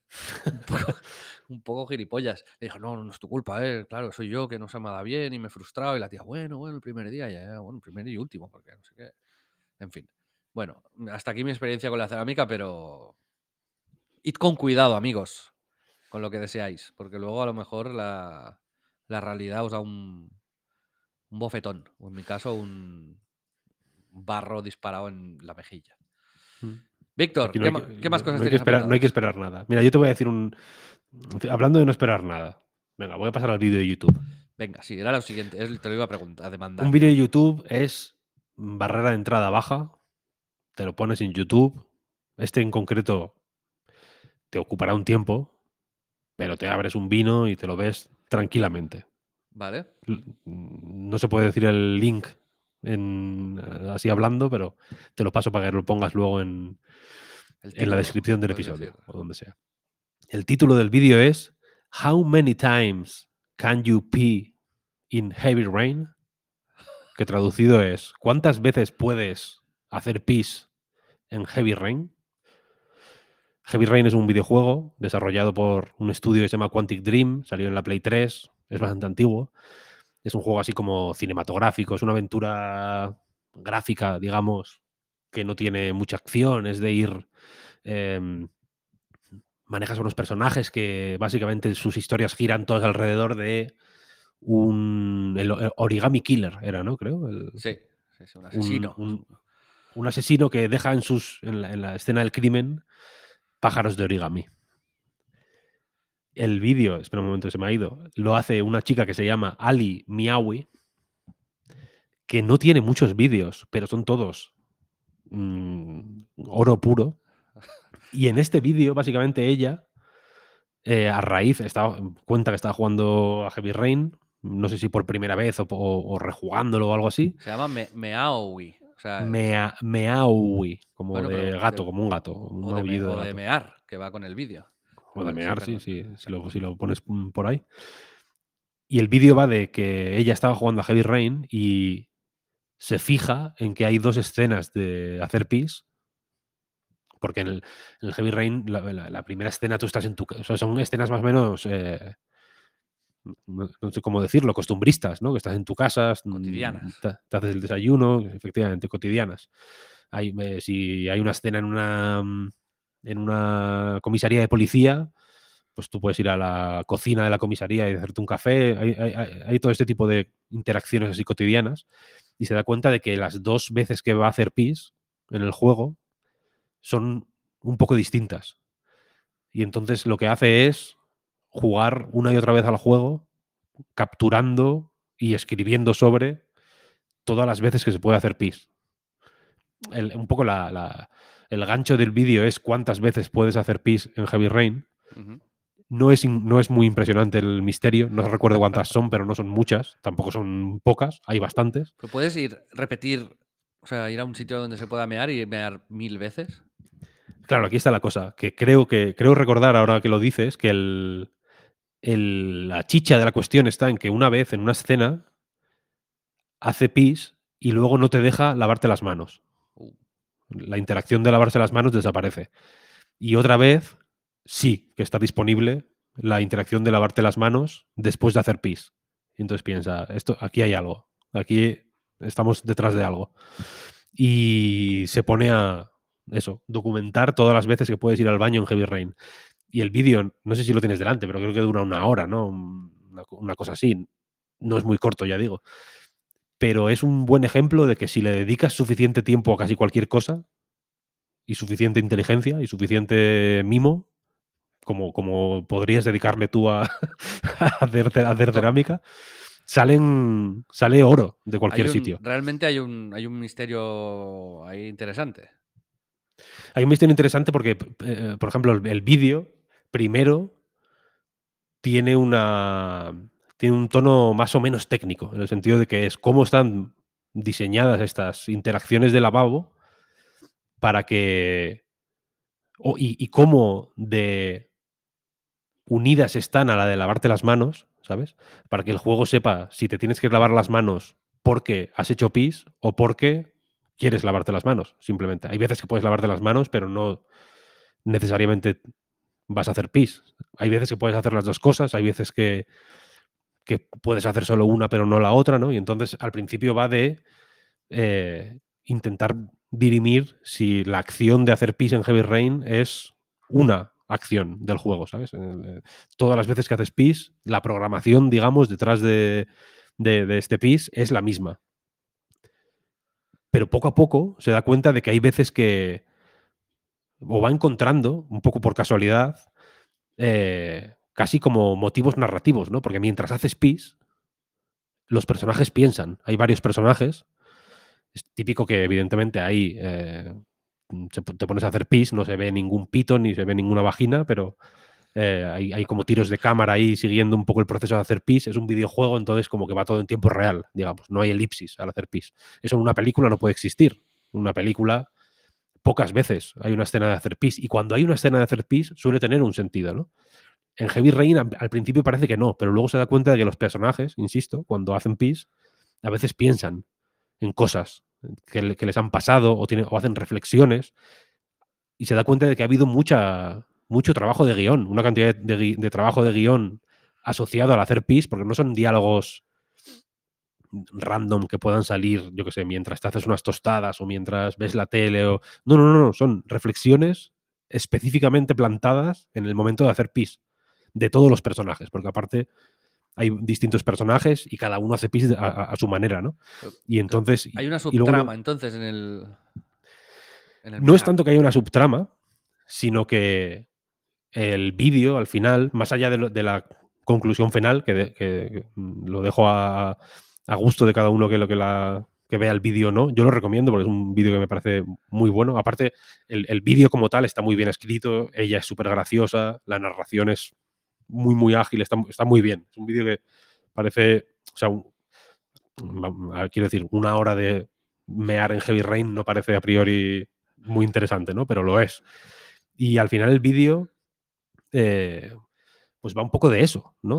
un poco gilipollas. Le dijo, no, no es tu culpa, claro, soy yo que no se me da bien y me he frustrado. Y la tía, bueno, el primer día, ya, bueno, el primer y último, porque no sé qué. En fin. Bueno, hasta aquí mi experiencia con la cerámica, pero id con cuidado, amigos, con lo que deseáis, porque luego a lo mejor la realidad os da un bofetón, o en mi caso un barro disparado en la mejilla. Mm. Víctor, Aquí ¿qué más cosas no hay que tienes esperar, no hay que apuntadas? esperar nada. Mira, yo te voy a decir hablando de no esperar nada. Venga, voy a pasar al vídeo de YouTube. Venga, sí, era lo siguiente, te lo iba a preguntar, a demandar Un ya. vídeo de YouTube es barrera de entrada baja. Te lo pones en YouTube. Este en concreto te ocupará un tiempo, pero te abres un vino y te lo ves tranquilamente. ¿Vale? No se puede decir el link así hablando, pero te lo paso para que lo pongas luego en El la título, descripción del puedes decir. episodio o donde sea. El título del vídeo es How many times can you pee in heavy rain? Que traducido es ¿cuántas veces puedes hacer pis en heavy rain? Heavy Rain es un videojuego desarrollado por un estudio que se llama Quantic Dream, salió en la Play 3, es bastante antiguo. Es un juego así como cinematográfico, es una aventura gráfica, digamos, que no tiene mucha acción, es de ir... manejas a unos personajes que básicamente sus historias giran todas alrededor de el origami killer, era, ¿no? Creo. Sí, sí, un Un, asesino. un- un asesino que deja en la escena del crimen pájaros de origami. El vídeo, espera un momento, se me ha ido, lo hace una chica que se llama Ali Miawi, que no tiene muchos vídeos, pero son todos oro puro. Y en este vídeo, básicamente ella, a raíz, cuenta que estaba jugando a Heavy Rain, no sé si por primera vez o rejugándolo o algo así. Se llama Meaowi. O sea, Meawi, como bueno, de pero gato, como un gato, un maullido de o de gato. mear, que va con el vídeo. O de Vale, sí, mear, sí, perdón. sí, si lo pones por ahí. Y el vídeo va de que ella estaba jugando a Heavy Rain y se fija en que hay dos escenas de hacer pis, porque en el Heavy Rain, la primera escena tú estás en tu... O sea, son escenas más o menos, no sé cómo decirlo, costumbristas, ¿no? Que estás en tu casa, Cotidianas. te haces el desayuno, efectivamente, cotidianas. Si hay una escena en una comisaría de policía, pues tú puedes ir a la cocina de la comisaría y hacerte un café. Hay todo este tipo de interacciones así cotidianas. Y se da cuenta de que las dos veces que va a hacer pis en el juego son un poco distintas. Y entonces lo que hace es jugar una y otra vez al juego, capturando y escribiendo sobre todas las veces que se puede hacer pis. Un poco el gancho del vídeo es cuántas veces puedes hacer pis en Heavy Rain. Ujú. No es muy impresionante el misterio, no recuerdo cuántas son, pero no son muchas, tampoco son pocas, hay bastantes. Pero puedes repetir, o sea, ir a un sitio donde se pueda mear y mear 1000 veces. Claro, aquí está la cosa, que creo recordar ahora que lo dices, que la chicha de la cuestión está en que una vez en una escena hace pis y luego no te deja lavarte las manos. Uh, La interacción de lavarse las manos desaparece. Y otra vez sí que está disponible la interacción de lavarte las manos después de hacer pis. Y entonces piensa, aquí hay algo, aquí estamos detrás de algo. Y se pone a documentar todas las veces que puedes ir al baño en Heavy Rain. Y el vídeo, no sé si lo tienes delante, pero creo que dura una hora, ¿no? Una cosa así. No es muy corto, ya digo. Pero es un buen ejemplo de que si le dedicas suficiente tiempo a casi cualquier cosa, y suficiente inteligencia y suficiente mimo, como podrías dedicarle tú a, a hacer cerámica, sale oro de cualquier sitio. realmente hay un misterio ahí interesante. Hay un misterio interesante porque, por ejemplo, el vídeo primero tiene tiene un tono más o menos técnico, en el sentido de que es cómo están diseñadas estas interacciones de lavabo para que... y cómo de unidas están a la de lavarte las manos, ¿sabes? Para que el juego sepa si te tienes que lavar las manos porque has hecho pis o porque quieres lavarte las manos, simplemente. Hay veces que puedes lavarte las manos, pero no necesariamente vas a hacer pis. Hay veces que puedes hacer las dos cosas, hay veces que puedes hacer solo una pero no la otra, ¿no? Y entonces al principio va de intentar dirimir si la acción de hacer pis en Heavy Rain es una acción del juego, ¿sabes? Todas las veces que haces pis, la programación, digamos, detrás de este pis es la misma. Pero poco a poco se da cuenta de que hay veces que o va encontrando, un poco por casualidad, casi como motivos narrativos, ¿no? Porque mientras haces pis, los personajes piensan. Hay varios personajes. Es típico que, evidentemente, ahí te pones a hacer pis, no se ve ningún pito ni se ve ninguna vagina, pero hay como tiros de cámara ahí siguiendo un poco el proceso de hacer pis. Es un videojuego, entonces como que va todo en tiempo real, digamos. No hay elipsis al hacer pis. Eso en una película no puede existir. En una película, pocas veces hay una escena de hacer pis. Y cuando hay una escena de hacer pis, suele tener un sentido, ¿no? En Heavy Rain al principio parece que no, pero luego se da cuenta de que los personajes, insisto, cuando hacen pis, a veces piensan en cosas que les han pasado o hacen reflexiones y se da cuenta de que ha habido mucho trabajo de guión, una cantidad de trabajo de guión asociado al hacer pis, porque no son diálogos random que puedan salir, yo que sé, mientras te haces unas tostadas o mientras ves la tele o... No, son reflexiones específicamente plantadas en el momento de hacer pis de todos los personajes, porque aparte hay distintos personajes y cada uno hace pis a su manera, ¿no? Y entonces... Hay una y luego subtrama, entonces, en el no es mensaje. tanto que haya una subtrama, sino que el vídeo, al final, más allá de la conclusión final, que lo dejo a gusto de cada uno que vea el vídeo o no, yo lo recomiendo porque es un vídeo que me parece muy bueno. Aparte, el vídeo como tal está muy bien escrito, ella es súper graciosa, la narración es muy ágil, está muy bien. Es un vídeo que parece, o sea, quiero decir, una hora de mear en Heavy Rain no parece a priori muy interesante, ¿no? Pero lo es. Y al final el vídeo, pues va un poco de eso, ¿no?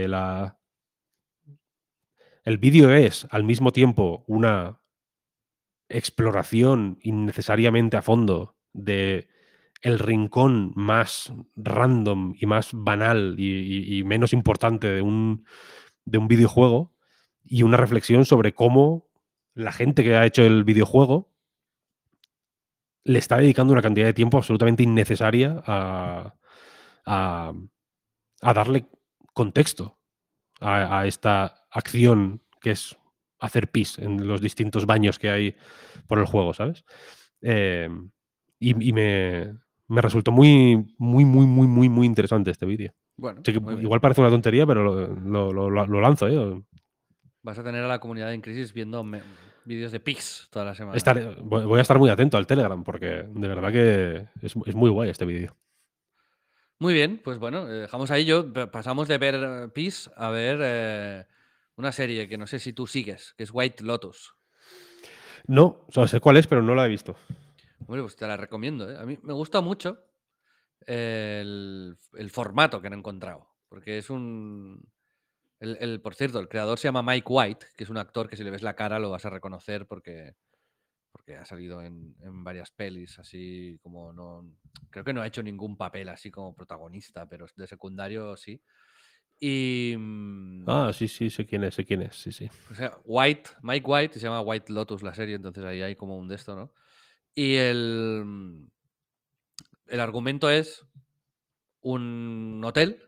El vídeo es al mismo tiempo una exploración innecesariamente a fondo de el rincón más random y más banal y menos importante de un videojuego y una reflexión sobre cómo la gente que ha hecho el videojuego le está dedicando una cantidad de tiempo absolutamente innecesaria a, a darle contexto a esta acción que es hacer pis en los distintos baños que hay por el juego, ¿sabes? Eh, y me resultó muy interesante este vídeo. Bueno, Así que muy bien. igual parece una tontería, pero lo lanzo, ¿eh? Vas a tener a la comunidad en crisis viendo vídeos de pics toda la semana. Voy a estar muy atento al Telegram porque de verdad que es muy guay este vídeo. Muy bien, pues bueno, dejamos ahí. Pasamos de ver Peace a ver una serie que no sé si tú sigues, que es White Lotus. No, o sea, sé cuál es, pero no la he visto. Bueno, pues te la recomiendo. A mí me gusta mucho el formato que han encontrado, porque es un... por cierto, el creador se llama Mike White, que es un actor que si le ves la cara lo vas a reconocer porque ha salido en varias pelis, así como no... Creo que no ha hecho ningún papel así como protagonista, pero de secundario sí. Y... Ah, sí, sé quién es, sí. O sea, Mike White, se llama White Lotus la serie, entonces ahí hay como un de esto, ¿no? Y el argumento es un hotel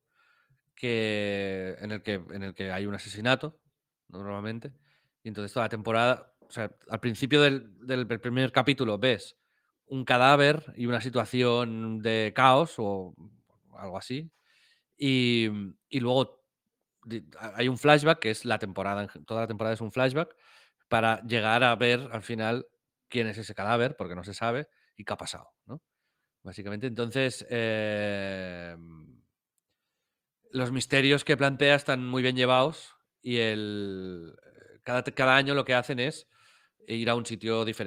en el que hay un asesinato, normalmente, y entonces toda la temporada, o sea, al principio del primer capítulo ves un cadáver y una situación de caos o algo así, y luego hay un flashback que es la temporada, toda la temporada es un flashback para llegar a ver al final quién es ese cadáver, porque no se sabe, y qué ha pasado, ¿no? Básicamente, entonces, los misterios que plantea están muy bien llevados y cada año lo que hacen es ir a un sitio diferente.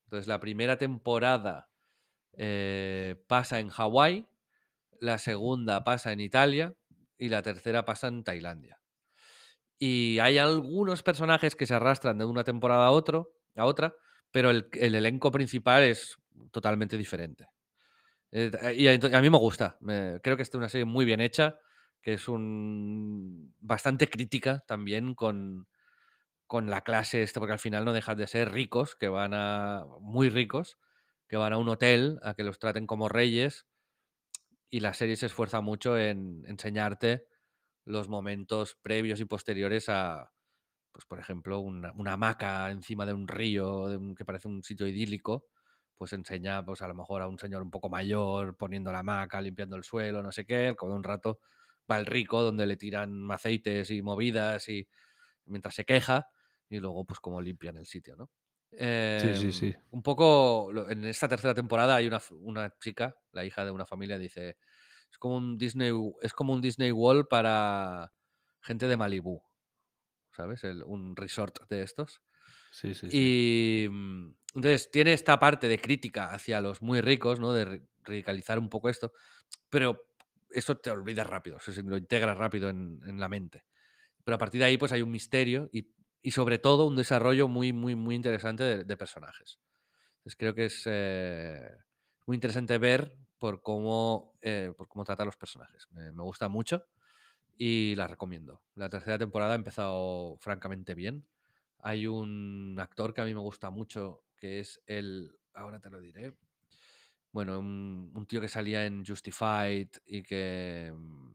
Entonces, la primera temporada pasa en Hawái, la segunda pasa en Italia y la tercera pasa en Tailandia. Y hay algunos personajes que se arrastran de una temporada a otra, pero el elenco principal es totalmente diferente. Y a mí me gusta. Creo que esta es una serie muy bien hecha, que es bastante crítica también con la clase, porque al final no dejan de ser ricos, muy ricos, que van a un hotel a que los traten como reyes, y la serie se esfuerza mucho en enseñarte los momentos previos y posteriores a, pues por ejemplo, una hamaca encima de un río que parece un sitio idílico, pues enseña pues a lo mejor a un señor un poco mayor poniendo la hamaca, limpiando el suelo, no sé qué, como de un rato va el rico donde le tiran aceites y movidas y mientras se queja y luego pues como limpian el sitio, ¿no? Sí, sí, sí. Un poco en esta tercera temporada hay una chica, la hija de una familia, dice, es como un Disney World para gente de Malibú, ¿sabes? Un resort de estos. Sí, sí, sí. Y entonces tiene esta parte de crítica hacia los muy ricos, ¿no? De radicalizar un poco esto, pero eso te olvidas rápido, lo integras rápido en la mente. Pero a partir de ahí, pues hay un misterio y sobre todo un desarrollo muy, muy, muy interesante de personajes. Entonces creo que es muy interesante ver por cómo trata a los personajes. Me gusta mucho y la recomiendo. La tercera temporada ha empezado francamente bien. Hay un actor que a mí me gusta mucho, que es ahora te lo diré, bueno, un tío que salía en Justified y que...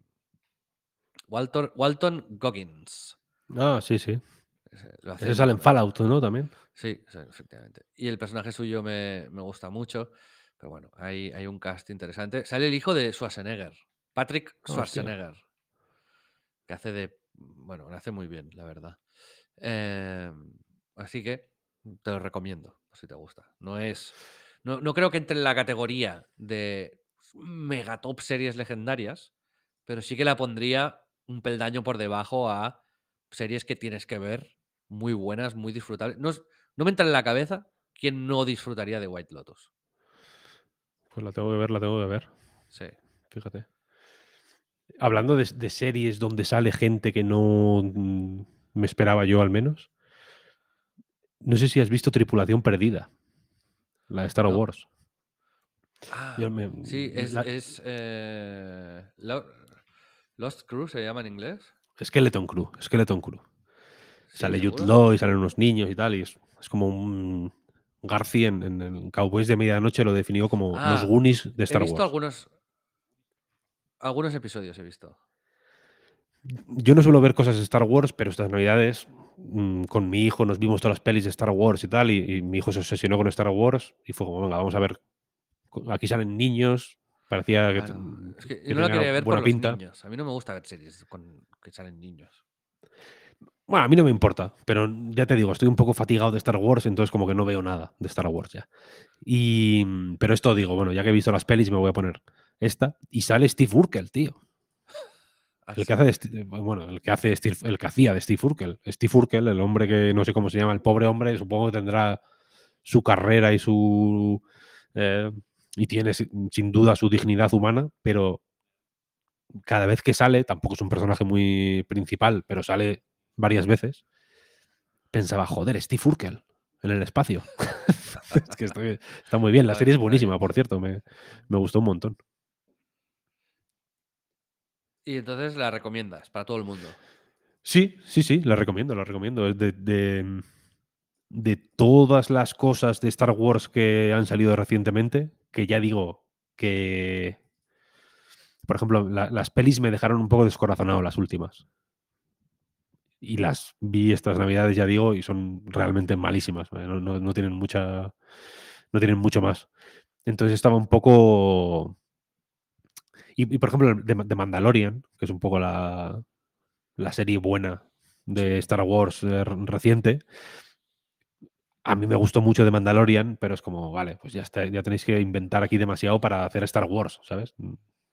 Walton Goggins. Ah, sí, sí. Lo hace Ese sale en Fallout, ¿no? También. Sí, efectivamente. Y el personaje suyo me gusta mucho. Pero bueno, hay un cast interesante. Sale el hijo de Schwarzenegger, Patrick Hostia. Schwarzenegger, que hace bueno, lo hace muy bien, la verdad. Así que te lo recomiendo, si te gusta. No creo que entre en la categoría de mega top series legendarias, pero sí que la pondría un peldaño por debajo a series que tienes que ver, muy buenas, muy disfrutables. No me entra en la cabeza quién no disfrutaría de White Lotus. Pues la tengo que ver, la tengo que ver. Sí. Fíjate. Hablando de series donde sale gente que no me esperaba yo, al menos. No sé si has visto Tripulación Perdida, la de Star ¿No? Wars. Yo Ah, sí, Lost Crew se llama en inglés. Skeleton Crew, Skeleton Crew. Sí, Sale Jude seguro. Law y salen unos niños y tal, y es como un... Garci en Cowboys de Medianoche lo definió como los Ah, Goonies de he Star visto Wars. algunos episodios, he visto. Yo no suelo ver cosas de Star Wars, pero estas navidades con mi hijo nos vimos todas las pelis de Star Wars y tal, y mi hijo se obsesionó con Star Wars y fue como, venga, vamos a ver, aquí salen niños, parecía Claro. Es que yo que no la tenía quería ver por buena los pinta. niños. A mí no me gusta ver series que salen niños. Bueno, a mí no me importa, pero ya te digo, estoy un poco fatigado de Star Wars, entonces como que no veo nada de Star Wars ya. Pero esto digo, bueno, ya que he visto las pelis me voy a poner esta, y sale Steve Urkel, tío. El que Así. hace bueno, el que hacía de Steve Urkel. Steve Urkel, el hombre que no sé cómo se llama, el pobre hombre, supongo que tendrá su carrera y tiene sin duda su dignidad humana, pero cada vez que sale, tampoco es un personaje muy principal, pero sale varias veces, pensaba, joder, Steve Urkel en el espacio. Es que está muy bien. La serie es Está buenísima, bien. por cierto, me gustó un montón. Y entonces la recomiendas para todo el mundo. Sí, sí, sí, la recomiendo, la recomiendo. Es de todas las cosas de Star Wars que han salido recientemente, que ya digo que, por ejemplo, las pelis me dejaron un poco descorazonado, las últimas. Y las vi estas navidades, ya digo, y son realmente malísimas. No tienen no tienen mucho más. Entonces estaba un poco... por ejemplo, de Mandalorian, que es un poco la serie buena de Sí. Star Wars reciente. A mí me gustó mucho de Mandalorian, pero es como, vale, pues ya está, ya tenéis que inventar aquí demasiado para hacer Star Wars, ¿sabes?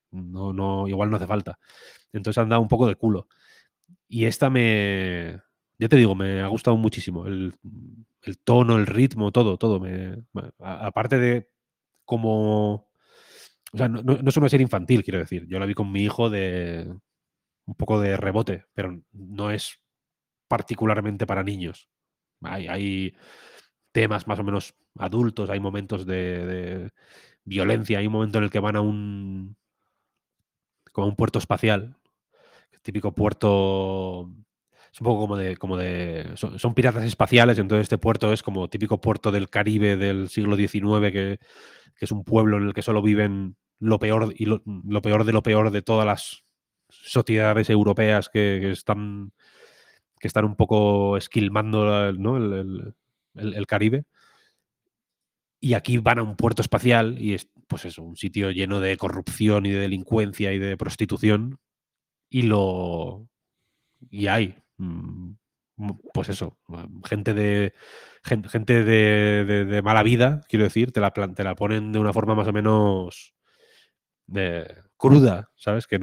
No, igual no hace falta. Entonces han dado un poco de culo. Y esta Ya te digo, me ha gustado muchísimo el tono, el ritmo, todo. Aparte de como... O sea, no es una serie infantil, quiero decir. Yo la vi con mi hijo de un poco de rebote, pero no es particularmente para niños. Hay temas más o menos adultos, hay momentos de violencia, hay un momento en el que van como a un puerto espacial, típico puerto, es un poco son piratas espaciales, entonces este puerto es como típico puerto del Caribe del siglo XIX, que es un pueblo en el que solo viven lo peor y lo peor de lo peor de todas las sociedades europeas que están un poco esquilmando, ¿no? el Caribe. Y aquí van a un puerto espacial y es, pues eso, un sitio lleno de corrupción y de delincuencia y de prostitución. Y hay, pues eso, gente de mala vida, quiero decir, te la ponen de una forma más o menos cruda, ¿sabes? Que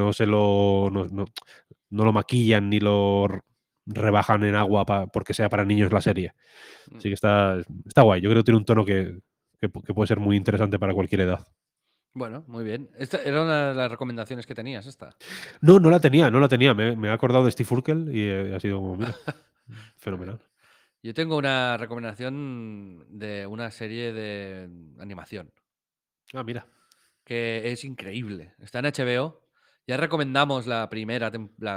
no lo maquillan ni lo rebajan en agua porque sea para niños la serie. Así que está guay. Yo creo que tiene un tono que puede ser muy interesante para cualquier edad. Bueno, muy bien. Esta era una de las recomendaciones que tenías, esta. No la tenía. Me he acordado de Steve Urkel y ha sido como, mira, fenomenal. Yo tengo una recomendación de una serie de animación Ah, mira. que es increíble. Está en HBO. Ya recomendamos la primera.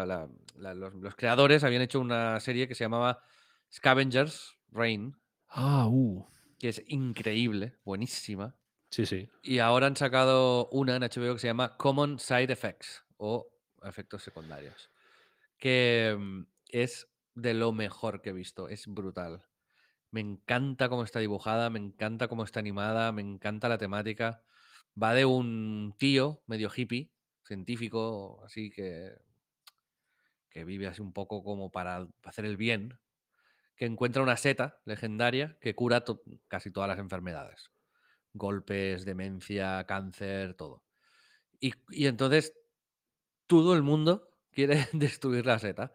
Los creadores habían hecho una serie que se llamaba Scavengers Reign, Ah, que es increíble, buenísima. sí. Y ahora han sacado una en HBO que se llama Common Side Effects o efectos secundarios, que es de lo mejor que he visto. Es brutal. Me encanta cómo está dibujada, me encanta cómo está animada, me encanta la temática. Va de un tío medio hippie, científico, así que vive así un poco como para hacer el bien, que encuentra una seta legendaria que cura casi todas las enfermedades. Golpes, demencia, cáncer, todo. Y entonces todo el mundo quiere destruir la seta.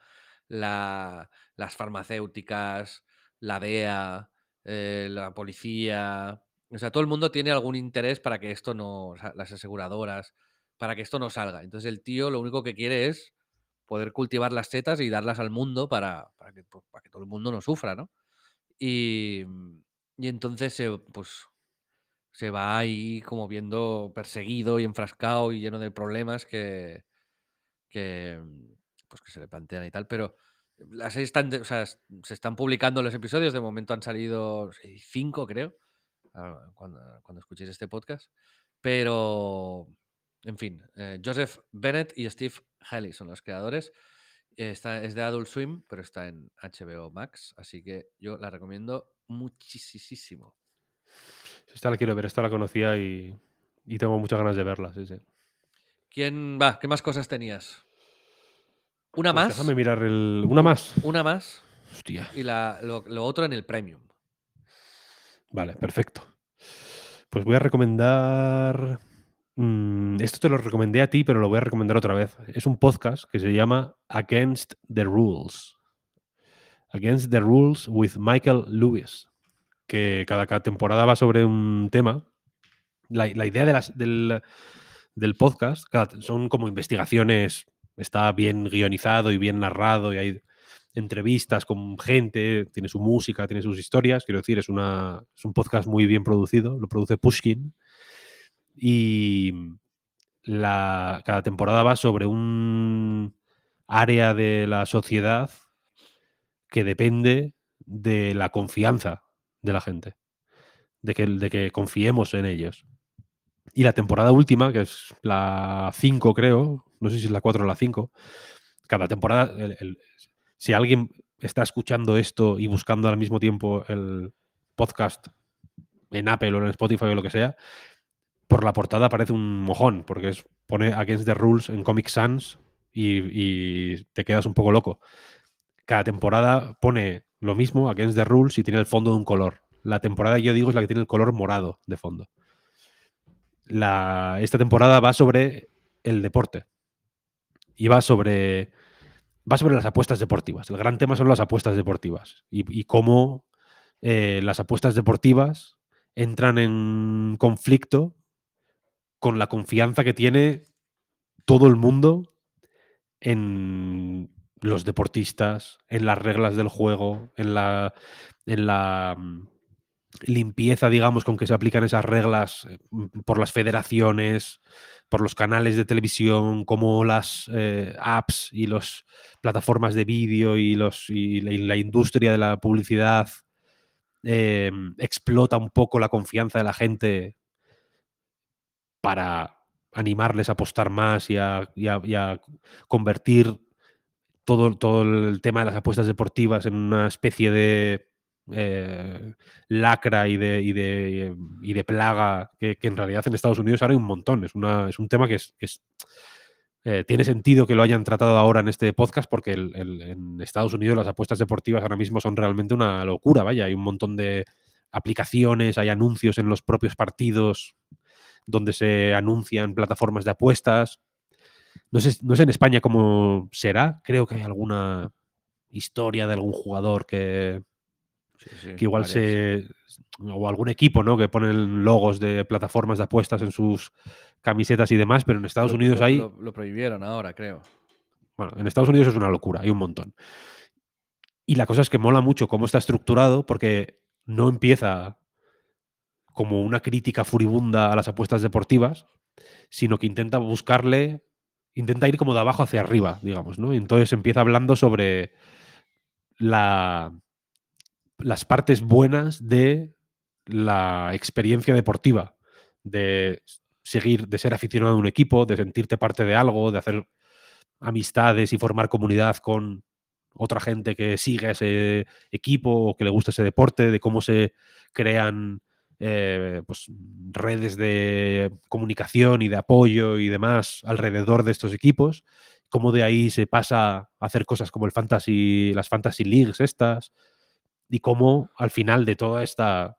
Las farmacéuticas, la DEA, la policía. O sea, todo el mundo tiene algún interés para que esto no. O sea, las aseguradoras, para que esto no salga. Entonces el tío lo único que quiere es poder cultivar las setas y darlas al mundo para que todo el mundo no sufra, ¿no? Y, y entonces se va ahí como viendo perseguido y enfrascado y lleno de problemas que, pues que se le plantean y tal, pero las series o sea, se están publicando los episodios, de momento han salido 5, creo, cuando escuchéis este podcast, pero, en fin, Joseph Bennett y Steve Halley son los creadores. Es de Adult Swim, pero está en HBO Max, así que yo la recomiendo muchísimo. Esta la quiero ver, esta la conocía y tengo muchas ganas de verla, sí. ¿Quién va? ¿Qué más cosas tenías? ¿Una Pues más? déjame mirar una más. Una más Hostia. y lo otro en el Premium. Vale, perfecto. Pues voy a recomendar... esto te lo recomendé a ti, pero lo voy a recomendar otra vez. Es un podcast que se llama Against the Rules. Against the Rules with Michael Lewis. Que cada temporada va sobre un tema. La idea del podcast son como investigaciones. Está bien guionizado y bien narrado y hay entrevistas con gente, tiene su música, tiene sus historias. Quiero decir, es un podcast muy bien producido. Lo produce Pushkin. Y cada temporada va sobre un área de la sociedad que depende de la confianza de la gente, de que confiemos en ellos. Y la temporada última, que es la 5 creo, no sé si es la 4 o la 5, cada temporada, si alguien está escuchando esto y buscando al mismo tiempo el podcast en Apple o en Spotify o lo que sea, por la portada parece un mojón, porque pone Against the Rules en Comic Sans y te quedas un poco loco. Cada temporada pone lo mismo, Against the Rules, y tiene el fondo de un color. La temporada que yo digo es la que tiene el color morado de fondo. Esta temporada va sobre el deporte. Y va sobre va sobre las apuestas deportivas. El gran tema son las apuestas deportivas y cómo las apuestas deportivas entran en conflicto con la confianza que tiene todo el mundo en los deportistas, en las reglas del juego, en la limpieza, digamos, con que se aplican esas reglas por las federaciones, por los canales de televisión, como las apps y las plataformas de vídeo y la industria de la publicidad explota un poco la confianza de la gente para animarles a apostar más y a convertir todo el tema de las apuestas deportivas en una especie de lacra y de plaga que en realidad en Estados Unidos ahora hay un montón. Es un tema que tiene sentido que lo hayan tratado ahora en este podcast porque en Estados Unidos las apuestas deportivas ahora mismo son realmente una locura. Vaya, hay un montón de aplicaciones, hay anuncios en los propios partidos donde se anuncian plataformas de apuestas. No sé en España cómo será. Creo que hay alguna historia de algún jugador que igual o algún equipo, ¿no? Que ponen logos de plataformas de apuestas en sus camisetas y demás, pero en Estados Unidos hay... Lo prohibieron ahora, creo. Bueno, en Estados Unidos es una locura, hay un montón. Y la cosa es que mola mucho cómo está estructurado porque no empieza como una crítica furibunda a las apuestas deportivas, sino que intenta ir como de abajo hacia arriba, digamos, ¿no? Y entonces empieza hablando sobre las partes buenas de la experiencia deportiva, de ser aficionado a un equipo, de sentirte parte de algo, de hacer amistades y formar comunidad con otra gente que sigue ese equipo o que le gusta ese deporte, de cómo se crean pues, redes de comunicación y de apoyo y demás alrededor de estos equipos, cómo de ahí se pasa a hacer cosas como las fantasy leagues estas, y cómo al final de todas estas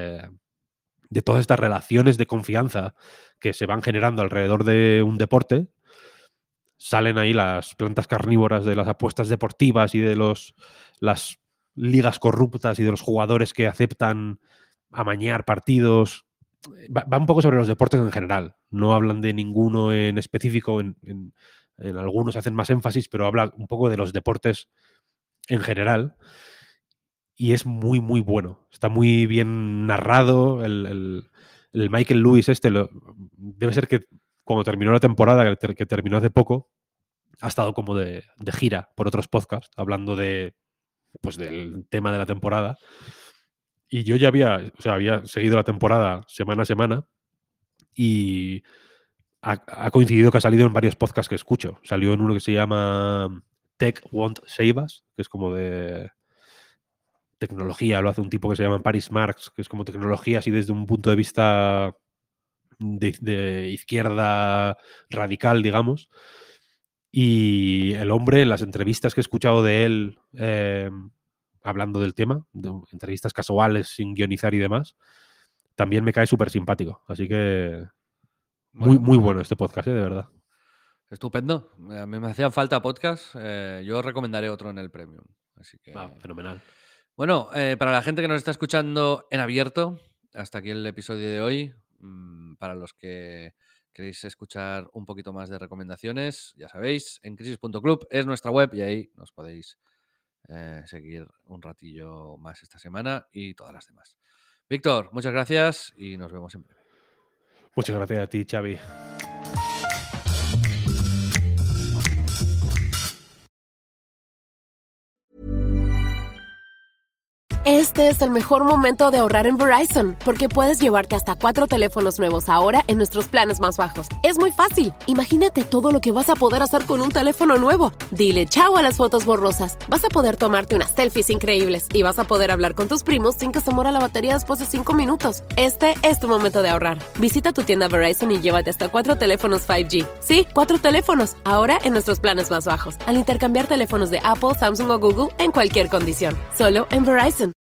relaciones de confianza que se van generando alrededor de un deporte, salen ahí las plantas carnívoras de las apuestas deportivas y de las ligas corruptas y de los jugadores que aceptan amañar partidos. Va un poco sobre los deportes en general. No hablan de ninguno en específico, en algunos hacen más énfasis, pero habla un poco de los deportes en general. Y es muy, muy bueno. Está muy bien narrado. El Michael Lewis debe ser que cuando terminó la temporada, que terminó hace poco, ha estado como de gira por otros podcasts, hablando del tema de la temporada. Y yo ya había seguido la temporada semana a semana y ha coincidido que ha salido en varios podcasts que escucho. Salió en uno que se llama Tech Won't Save Us, que es como de tecnología, lo hace un tipo que se llama Paris Marx, que es como tecnología así desde un punto de vista de izquierda radical, digamos. Y el hombre, en las entrevistas que he escuchado de él hablando del tema, de entrevistas casuales, sin guionizar y demás, también me cae súper simpático. Así que muy, muy bueno este podcast, de verdad. Estupendo. A mí me hacían falta podcasts. Yo recomendaré otro en el Premium. Así que... fenomenal. Bueno, para la gente que nos está escuchando en abierto, hasta aquí el episodio de hoy. Para los que queréis escuchar un poquito más de recomendaciones, ya sabéis, en crisis.club es nuestra web y ahí nos podéis seguir un ratillo más esta semana y todas las demás. Víctor, muchas gracias y nos vemos en breve. Muchas gracias a ti, Xavi. Este es el mejor momento de ahorrar en Verizon, porque puedes llevarte hasta 4 teléfonos nuevos ahora en nuestros planes más bajos. Es muy fácil. Imagínate todo lo que vas a poder hacer con un teléfono nuevo. Dile chao a las fotos borrosas. Vas a poder tomarte unas selfies increíbles y vas a poder hablar con tus primos sin que se muera la batería después de 5 minutos. Este es tu momento de ahorrar. Visita tu tienda Verizon y llévate hasta 4 teléfonos 5G. Sí, 4 teléfonos, ahora en nuestros planes más bajos. Al intercambiar teléfonos de Apple, Samsung o Google en cualquier condición. Solo en Verizon.